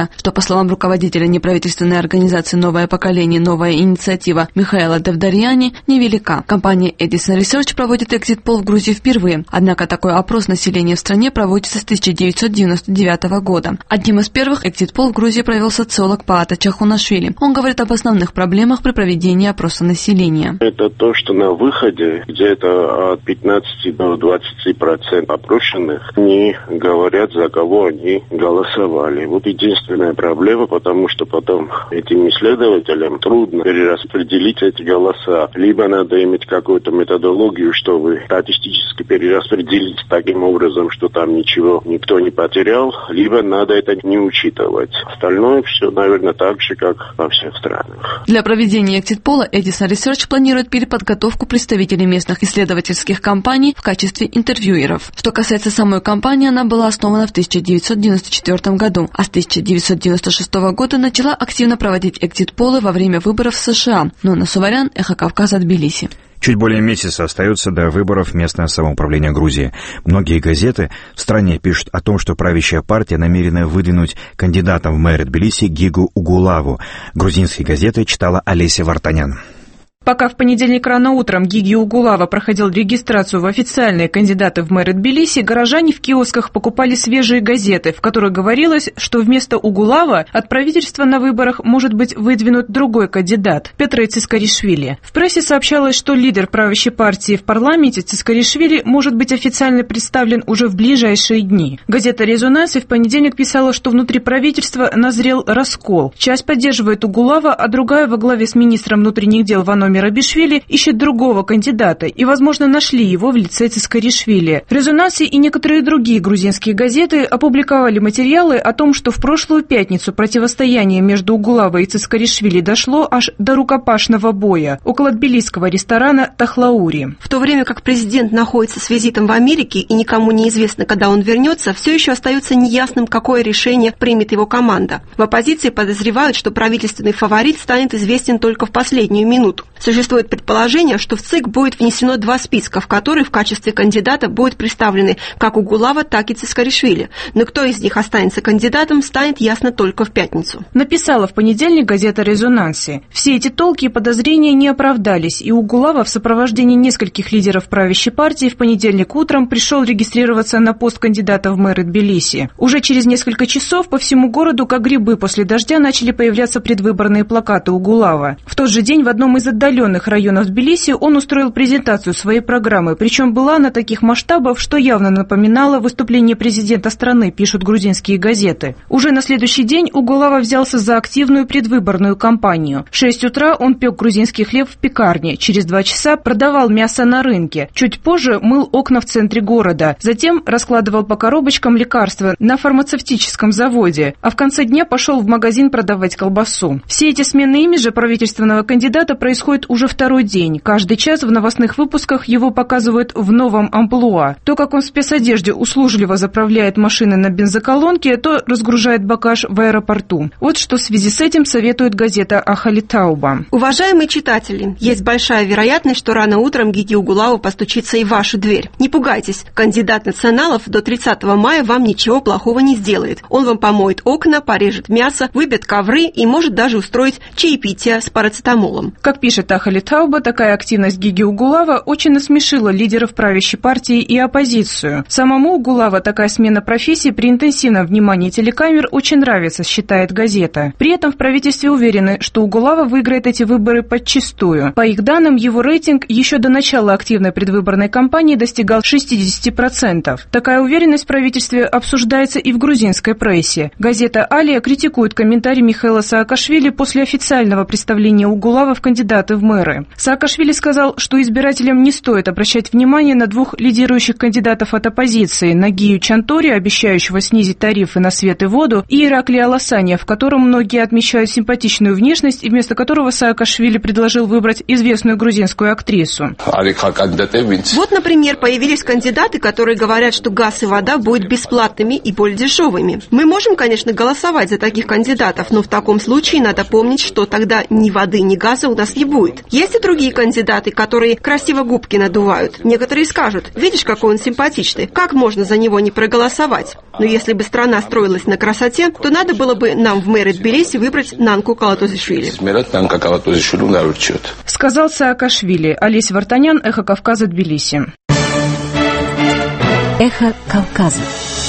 Speaker 3: известно, что, по словам руководителя неправительственной организации «Новое поколение. Новая инициатива» Михаила Давдарьяни, невелика. Компания Edison Research проводит экзит-пол в Грузии впервые, однако такой опрос населения в стране проводится с тысяча девятьсот девяносто девятого года. Одним из первых экзит-пол в Грузии провел социолог Паата Чахунашвили. Он говорит об основных проблемах при проведении опроса населения.
Speaker 8: Это то, что на выходе где-то от пятнадцати до двадцати процентов опрошенных не говорят, за кого они голосовали. Вот единственная проблема, потому что потом этим исследователям трудно перераспределить эти голоса. Либо надо иметь какую-то методологию, чтобы статистически перераспределить таким образом, что там ничего никто не потерял, либо надо это не учитывать. Остальное все, наверное, так же, как во всех странах.
Speaker 3: Для проведения экзит-пола Edison Research планирует переподготовку представителей местных исследовательских компаний в качестве интервьюеров. Что касается самой компании, она была основана в тысяча девятьсот девяносто четвёртом году, а с тысяча девятьсот девяносто шестого года начала активно проводить экзит-полы во время выборов в США. Нонна Суварян, Эхо Кавказа, Тбилиси.
Speaker 2: Чуть более месяца остается до выборов местное самоуправление Грузии. Многие газеты в стране пишут о том, что правящая партия намерена выдвинуть кандидатом в мэры Тбилиси Гигу Угулаву. Грузинские газеты читала Олеся Вартанян.
Speaker 9: Пока в понедельник рано утром Гиги Угулава проходил регистрацию в официальные кандидаты в мэры Тбилиси, горожане в киосках покупали свежие газеты, в которых говорилось, что вместо Угулава от правительства на выборах может быть выдвинут другой кандидат – Петр Цискаришвили. В прессе сообщалось, что лидер правящей партии в парламенте Цискаришвили может быть официально представлен уже в ближайшие дни. Газета «Резонанс» в понедельник писала, что внутри правительства назрел раскол. Часть поддерживает Угулава, а другая во главе с министром внутренних дел Вано Мирабишвили ищет другого кандидата и, возможно, нашли его в лице Цискаришвили. В «Резонансе» и некоторые другие грузинские газеты опубликовали материалы о том, что в прошлую пятницу противостояние между Угулавой и Цискаришвили дошло аж до рукопашного боя около тбилисского ресторана «Тахлаури».
Speaker 6: В то время как президент находится с визитом в Америке и никому не известно, когда он вернется, все еще остается неясным, какое решение примет его команда. В оппозиции подозревают, что правительственный фаворит станет известен только в последнюю минуту. Существует предположение, что в ЦИК будет внесено два списка, в которые в качестве кандидата будут представлены как Угулава, так и Цискаришвили. Но кто из них останется кандидатом, станет ясно только в пятницу.
Speaker 9: Написала в понедельник газета «Резонансе». Все эти толки и подозрения не оправдались, и Угулава в сопровождении нескольких лидеров правящей партии в понедельник утром пришел регистрироваться на пост кандидата в мэры Тбилиси. Уже через несколько часов по всему городу, как грибы после дождя, начали появляться предвыборные плакаты Угулава. В тот же день в одном из отдаленных районов Тбилиси он устроил презентацию своей программы, причем была она таких масштабов, что явно напоминала выступление президента страны, пишут грузинские газеты. Уже на следующий день Угулава взялся за активную предвыборную кампанию. В шесть утра он пек грузинский хлеб в пекарне, через два часа продавал мясо на рынке, чуть позже мыл окна в центре города, затем раскладывал по коробочкам лекарства на фармацевтическом заводе, а в конце дня пошел в магазин продавать колбасу. Все эти смены имиджа правительственного кандидата происходят уже второй день. Каждый час в новостных выпусках его показывают в новом амплуа. То, как он в спецодежде услужливо заправляет машины на бензоколонке, то разгружает багаж в аэропорту. Вот что в связи с этим советует газета «Ахали Тауба».
Speaker 6: Уважаемые читатели, есть большая вероятность, что рано утром Гиги Угулава постучится и в вашу дверь. Не пугайтесь, кандидат националов до тридцатого мая вам ничего плохого не сделает. Он вам помоет окна, порежет мясо, выбьет ковры и может даже устроить чаепитие с парацетамолом.
Speaker 9: Как пишет Ахали Тауба, такая активность Гиги Угулава очень насмешила лидеров правящей партии и оппозицию. Самому Угулава такая смена профессии при интенсивном внимании телекамер очень нравится, считает газета. При этом в правительстве уверены, что Угулава выиграет эти выборы подчистую. По их данным, его рейтинг еще до начала активной предвыборной кампании достигал шестьдесят процентов. Такая уверенность в правительстве обсуждается и в грузинской прессе. Газета «Алия» критикует комментарий Михаила Саакашвили после официального представления Угулава в кандидаты в мэры. Саакашвили сказал, что избирателям не стоит обращать внимание на двух лидирующих кандидатов от оппозиции – Нагию Чантори, обещающего снизить тарифы на свет и воду, и Ираклия Аласания, в котором многие отмечают симпатичную внешность, и вместо которого Саакашвили предложил выбрать известную грузинскую актрису.
Speaker 6: Вот, например, появились кандидаты, которые говорят, что газ и вода будут бесплатными и более дешевыми. Мы можем, конечно, голосовать за таких кандидатов, но в таком случае надо помнить, что тогда ни воды, ни газа у нас не будет. существует. Есть и другие кандидаты, которые красиво губки надувают. Некоторые скажут: видишь, какой он симпатичный, как можно за него не проголосовать? Но если бы страна строилась на красоте, то надо было бы нам в мэры Тбилиси выбрать Нанку Калатузишвили.
Speaker 9: Сказал Саакашвили. Олеся Вартанян, Эхо Кавказа, Тбилиси.
Speaker 25: Эхо Кавказа.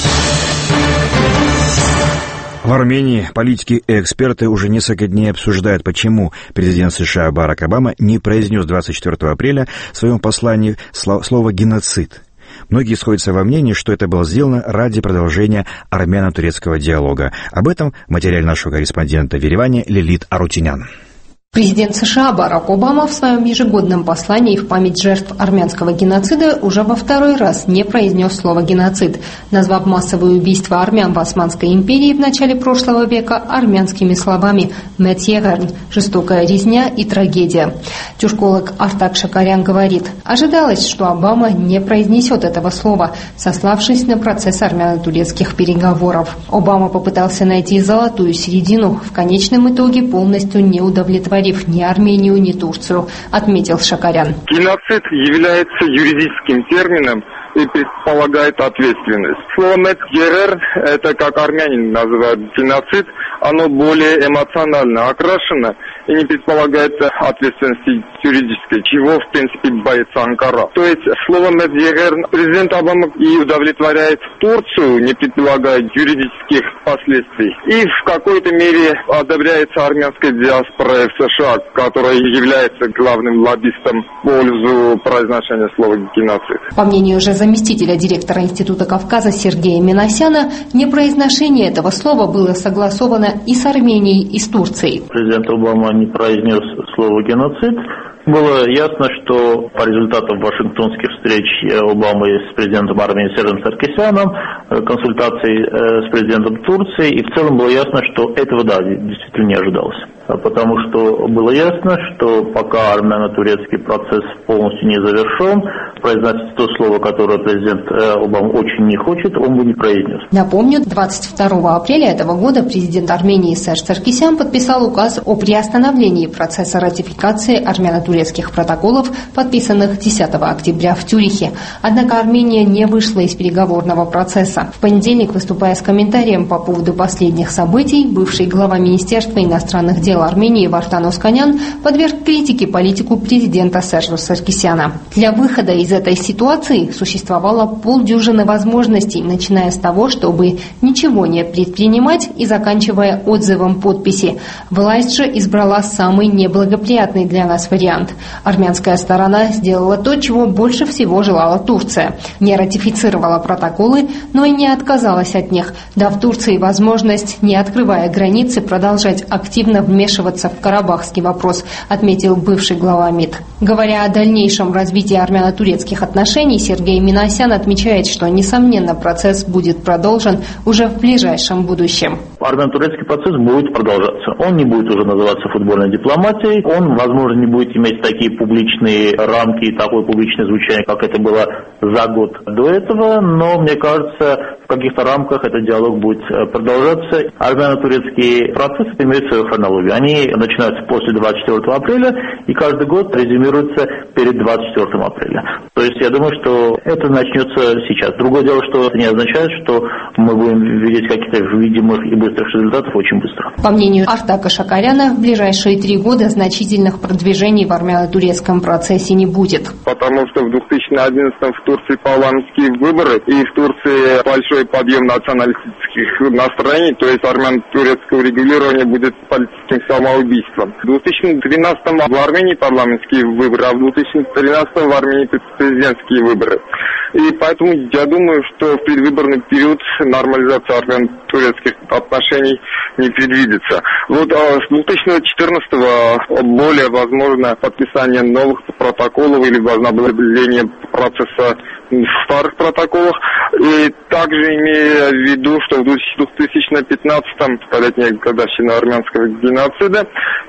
Speaker 2: В Армении политики и эксперты уже несколько дней обсуждают, почему президент США Барак Обама не произнес двадцать четвёртого апреля в своем послании слово «геноцид». Многие сходятся во мнении, что это было сделано ради продолжения армяно-турецкого диалога. Об этом в материале нашего корреспондента в Ереване Лилит Арутюнян.
Speaker 4: Президент США Барак Обама в своем ежегодном послании в память жертв армянского геноцида уже во второй раз не произнес слово «геноцид», назвав массовые убийства армян в Османской империи в начале прошлого века армянскими словами «метьегарн» – «жестокая резня» и «трагедия». Тюрколог Артак Шакарян говорит, ожидалось, что Обама не произнесет этого слова, сославшись на процесс армяно-турецких переговоров. Обама попытался найти золотую середину, в конечном итоге полностью не удовлетворив ни Армению, ни Турцию, отметил Шакарян.
Speaker 20: Геноцид является юридическим термином и предполагает ответственность. Слово «метьерер» — это, как армянин называют геноцид, оно более эмоционально окрашено и не предполагает ответственности юридической, чего, в принципе, боится Анкара. То есть слово «метьерер» президент Обама и удовлетворяет Турцию, не предполагая юридических последствий, и в какой-то мере одобряется армянская диаспора в США, которая является главным лоббистом в пользу произношения слова «геноцид».
Speaker 4: По мнению же заместителя директора Института Кавказа Сергея Минасяна, непроизношение этого слова было согласовано и с Арменией, и с Турцией.
Speaker 11: Президент Обама не произнес слово «геноцид». Было ясно, что по результатам вашингтонских встреч Обамы с президентом Армении Сержем Саркисяном, консультаций с президентом Турции, и в целом было ясно, что этого, да, действительно не ожидалось. Потому что было ясно, что пока армяно-турецкий процесс полностью не завершен, произносить то слово, которое президент Обама очень не хочет, он бы не произнес.
Speaker 4: Напомню, двадцать второго апреля этого года президент Армении Серж Саркисян подписал указ о приостановлении процесса ратификации армяно-турецких протоколов, подписанных десятого октября в Цюрихе. Однако Армения не вышла из переговорного процесса. В понедельник, выступая с комментарием по поводу последних событий, бывший глава Министерства иностранных дел Армении Вартан Осканян подверг критике политику президента Сержа Саркисяна. Для выхода из этой ситуации существовало полдюжины возможностей, начиная с того, чтобы ничего не предпринимать и заканчивая отзывом подписи. Власть же избрала самый неблагоприятный для нас вариант. Армянская сторона сделала то, чего больше всего желала Турция. Не ратифицировала протоколы, но и не отказалась от них, дав Турции возможность, не открывая границы, продолжать активно вмешиваться в карабахский вопрос, отметил бывший глава МИД. Говоря о дальнейшем развитии армяно-турецких отношений, Сергей Минасян отмечает, что, несомненно, процесс будет продолжен уже в ближайшем будущем.
Speaker 11: Армяно-турецкий процесс будет продолжаться. Он не будет уже называться футбольной дипломатией, он, возможно, не будет иметь такие публичные рамки и такое публичное звучание, как это было за год до этого, но, мне кажется, в каких-то рамках этот диалог будет продолжаться. Армяно-турецкий процесс имеет свою хронологию. Они начинаются после двадцать четвёртого апреля и каждый год резюмируются перед двадцать четвёртым апреля. То есть я думаю, что это начнется сейчас. Другое дело, что это не означает, что мы будем видеть каких-то видимых и быстрых результатов очень быстро.
Speaker 4: По мнению Артака Шакаряна, в ближайшие три года значительных продвижений в армяно-турецком процессе не будет.
Speaker 20: Потому что в две тысячи одиннадцатом в Турции парламентские выборы, и в Турции большой подъем националистических настроений, то есть армяно-турецкого регулирования будет политическим самоубийством. В две тысячи двенадцатом в Армении парламентские выборы, а в две тысячи тринадцатом в Армении президентские выборы. И поэтому я думаю, что в предвыборный период нормализация армяно-турецких отношений не предвидится. Вот а с две тысячи четырнадцатого более возможно подписание новых протоколов или возобновление процесса в старых протоколах. И также имея в виду, что в две тысячи пятнадцатом, столетняя годовщина армянского геноцида,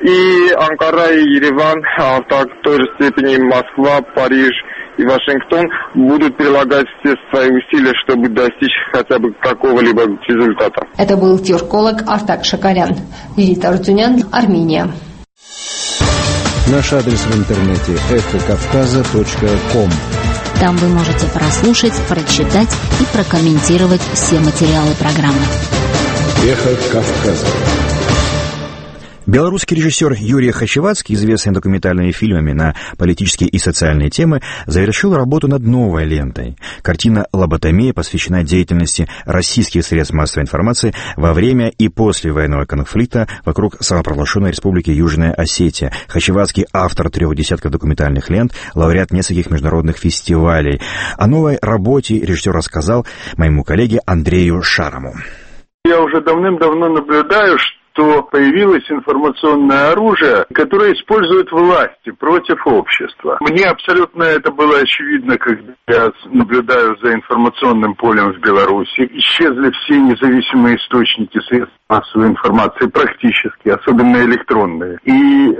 Speaker 20: и Анкара, и Ереван, а так в той же степени Москва, Париж и Вашингтон будут прилагать все свои усилия, чтобы достичь хотя бы какого-либо результата.
Speaker 4: Это был тюрколог Артак Шакарян. Лилит Арутюнян, Армения.
Speaker 12: Наш адрес в интернете эхо кавказа точка ком.
Speaker 25: Там вы можете прослушать, прочитать и прокомментировать все материалы программы.
Speaker 12: Эхо Кавказа.
Speaker 2: Белорусский режиссер Юрий Хачевацкий, известный документальными фильмами на политические и социальные темы, завершил работу над новой лентой. Картина «Лоботомия» посвящена деятельности российских средств массовой информации во время и после военного конфликта вокруг самопровозглашенной республики Южная Осетия. Хачевацкий — автор трех десятков документальных лент, лауреат нескольких международных фестивалей. О новой работе режиссер рассказал моему коллеге Андрею Шарому.
Speaker 13: Я уже давным-давно наблюдаю, что то появилось информационное оружие, которое использует власти против общества. Мне абсолютно это было очевидно, когда я наблюдаю за информационным полем в Беларуси. Исчезли все независимые источники средств массовой информации, практически, особенно электронные. И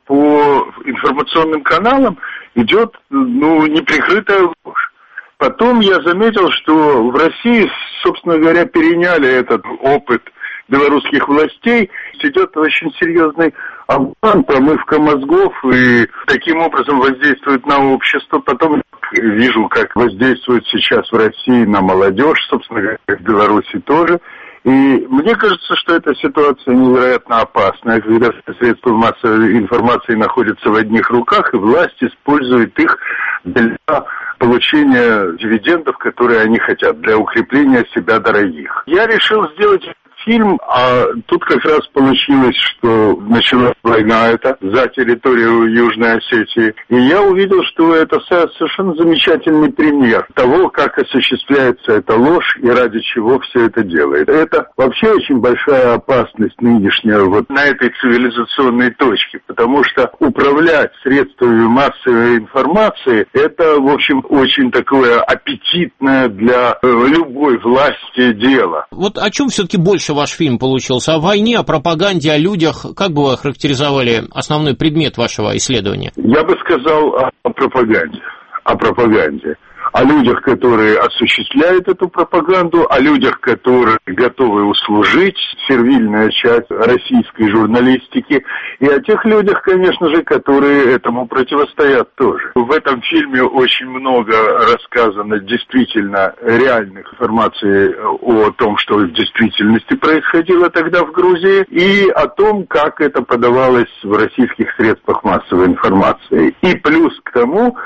Speaker 13: по информационным каналам идет, ну, неприкрытая ложь. Потом я заметил, что в России, собственно говоря, переняли этот опыт белорусских властей. Идет очень серьезный обман, промывка мозгов, и таким образом воздействует на общество. Потом вижу, как воздействует сейчас в России на молодежь, собственно говоря, в Беларуси тоже. И мне кажется, что эта ситуация невероятно опасная, когда средства массовой информации находятся в одних руках, и власть использует их для получения дивидендов, которые они хотят, для укрепления себя дорогих. Я решил сделать фильм, а тут как раз получилось, что началась война эта за территорию Южной Осетии. И я увидел, что это совершенно замечательный пример того, как осуществляется эта ложь и ради чего все это делает. Это вообще очень большая опасность нынешняя вот на этой цивилизационной точке, потому что управлять средствами массовой информации — это, в общем, очень такое аппетитное для любой власти дело.
Speaker 14: Вот о чем все-таки больше ваш фильм получился? О войне, о пропаганде, о людях? Как бы вы охарактеризовали основной предмет вашего исследования?
Speaker 13: Я бы сказал о пропаганде. О пропаганде. О людях, которые осуществляют эту пропаганду, о людях, которые готовы услужить, сервильная часть российской журналистики, и о тех людях, конечно же, которые этому противостоят тоже. В этом фильме очень много рассказано действительно реальных информаций о том, что в действительности происходило тогда в Грузии, и о том, как это подавалось в российских средствах массовой информации. И плюс к тому,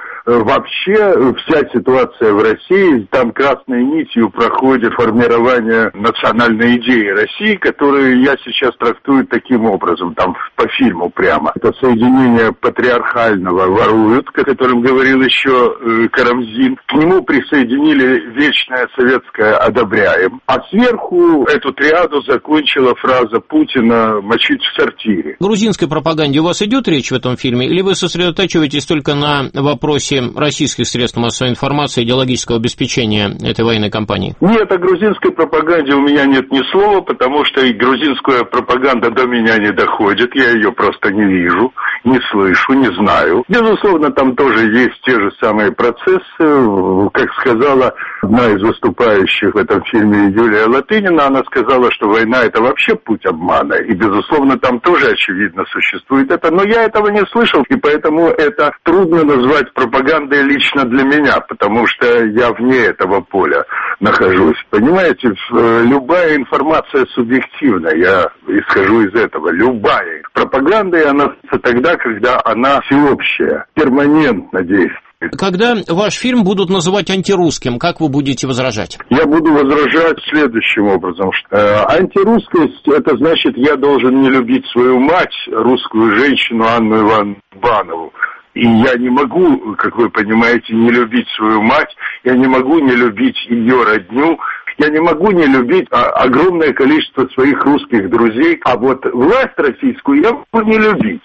Speaker 13: вообще вся ситуация в России, там красной нитью проходит формирование национальной идеи России, которую я сейчас трактую таким образом, там по фильму прямо. Это соединение патриархального воруют, о котором говорил еще э, Карамзин. К нему присоединили вечное советское одобряем. А сверху эту триаду закончила фраза Путина «мочить в сортире».
Speaker 14: О грузинской пропаганде у вас идет речь в этом фильме, или вы сосредотачиваетесь только на вопросе российских средств массовой информации и идеологического обеспечения этой военной кампании?
Speaker 13: Нет, о грузинской пропаганде у меня нет ни слова, потому что и грузинская пропаганда до меня не доходит, я ее просто не вижу, не слышу, не знаю. Безусловно, там тоже есть те же самые процессы. Как сказала одна из выступающих в этом фильме Юлия Латынина, она сказала, что война — это вообще путь обмана, и, безусловно, там тоже, очевидно, существует это, но я этого не слышал, и поэтому это трудно назвать пропагандой лично для меня, потому что я вне этого поля нахожусь. Понимаете, любая информация субъективна, я исхожу из этого, любая. Пропаганда, она тогда, когда она всеобщая, перманентно действует.
Speaker 14: Когда ваш фильм будут называть антирусским, как вы будете возражать?
Speaker 13: Я буду возражать следующим образом. Что, э, антирусскость — это значит, я должен не любить свою мать, русскую женщину Анну Ивановну Банову. И я не могу, как вы понимаете, не любить свою мать, я не могу не любить ее родню, я не могу не любить а, огромное количество своих русских друзей, а вот власть российскую я могу не любить.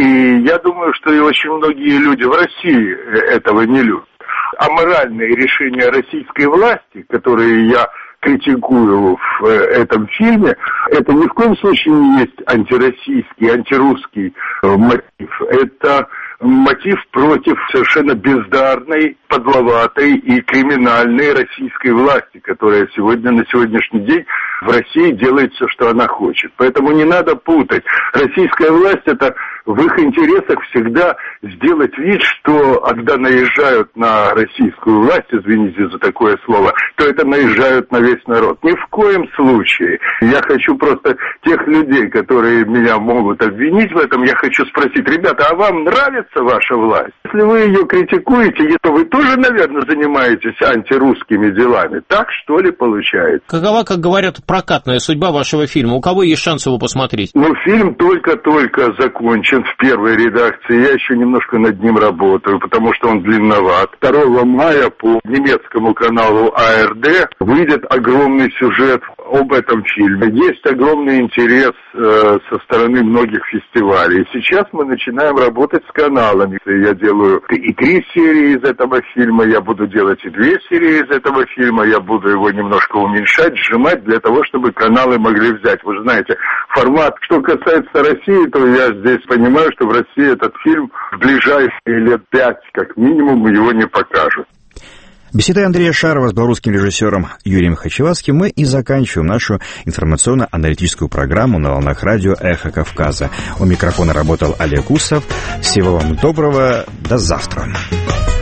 Speaker 13: И я думаю, что и очень многие люди в России этого не любят. Аморальные решения российской власти, которые я критикую в этом фильме, это ни в коем случае не есть антироссийский, антирусский мотив. Это мотив против совершенно бездарной, подловатой и криминальной российской власти, которая сегодня, на сегодняшний день в России делает все, что она хочет. Поэтому не надо путать. Российская власть — это в их интересах всегда сделать вид, что когда наезжают на российскую власть, извините за такое слово, то это наезжают на весь народ. Ни в коем случае. Я хочу просто тех людей, которые меня могут обвинить в этом, я хочу спросить: ребята, а вам нравится ваша власть? Если вы ее критикуете, то вы тоже, наверное, занимаетесь антирусскими делами. Так, что ли, получается?
Speaker 14: Какова, как говорят, прокатная судьба вашего фильма? У кого есть шанс его посмотреть?
Speaker 13: Ну, фильм только-только закончен в первой редакции. Я еще немножко над ним работаю, потому что он длинноват. второго мая по немецкому каналу А Р Д выйдет огромный сюжет об этом фильме. Есть огромный интерес э, со стороны многих фестивалей. Сейчас мы начинаем работать с каналами. Я делаю и три серии из этого фильма, я буду делать и две серии из этого фильма, я буду его немножко уменьшать, сжимать для того, чтобы каналы могли взять. Вы знаете, формат, что касается России, то я здесь понимаю, что в России этот фильм в ближайшие лет пять, как минимум, его не покажут.
Speaker 2: Беседой Андрея Шарова с белорусским режиссером Юрием Хачевацким мы и заканчиваем нашу информационно-аналитическую программу на волнах радио «Эхо Кавказа». У микрофона работал Олег Усов. Всего вам доброго. До завтра.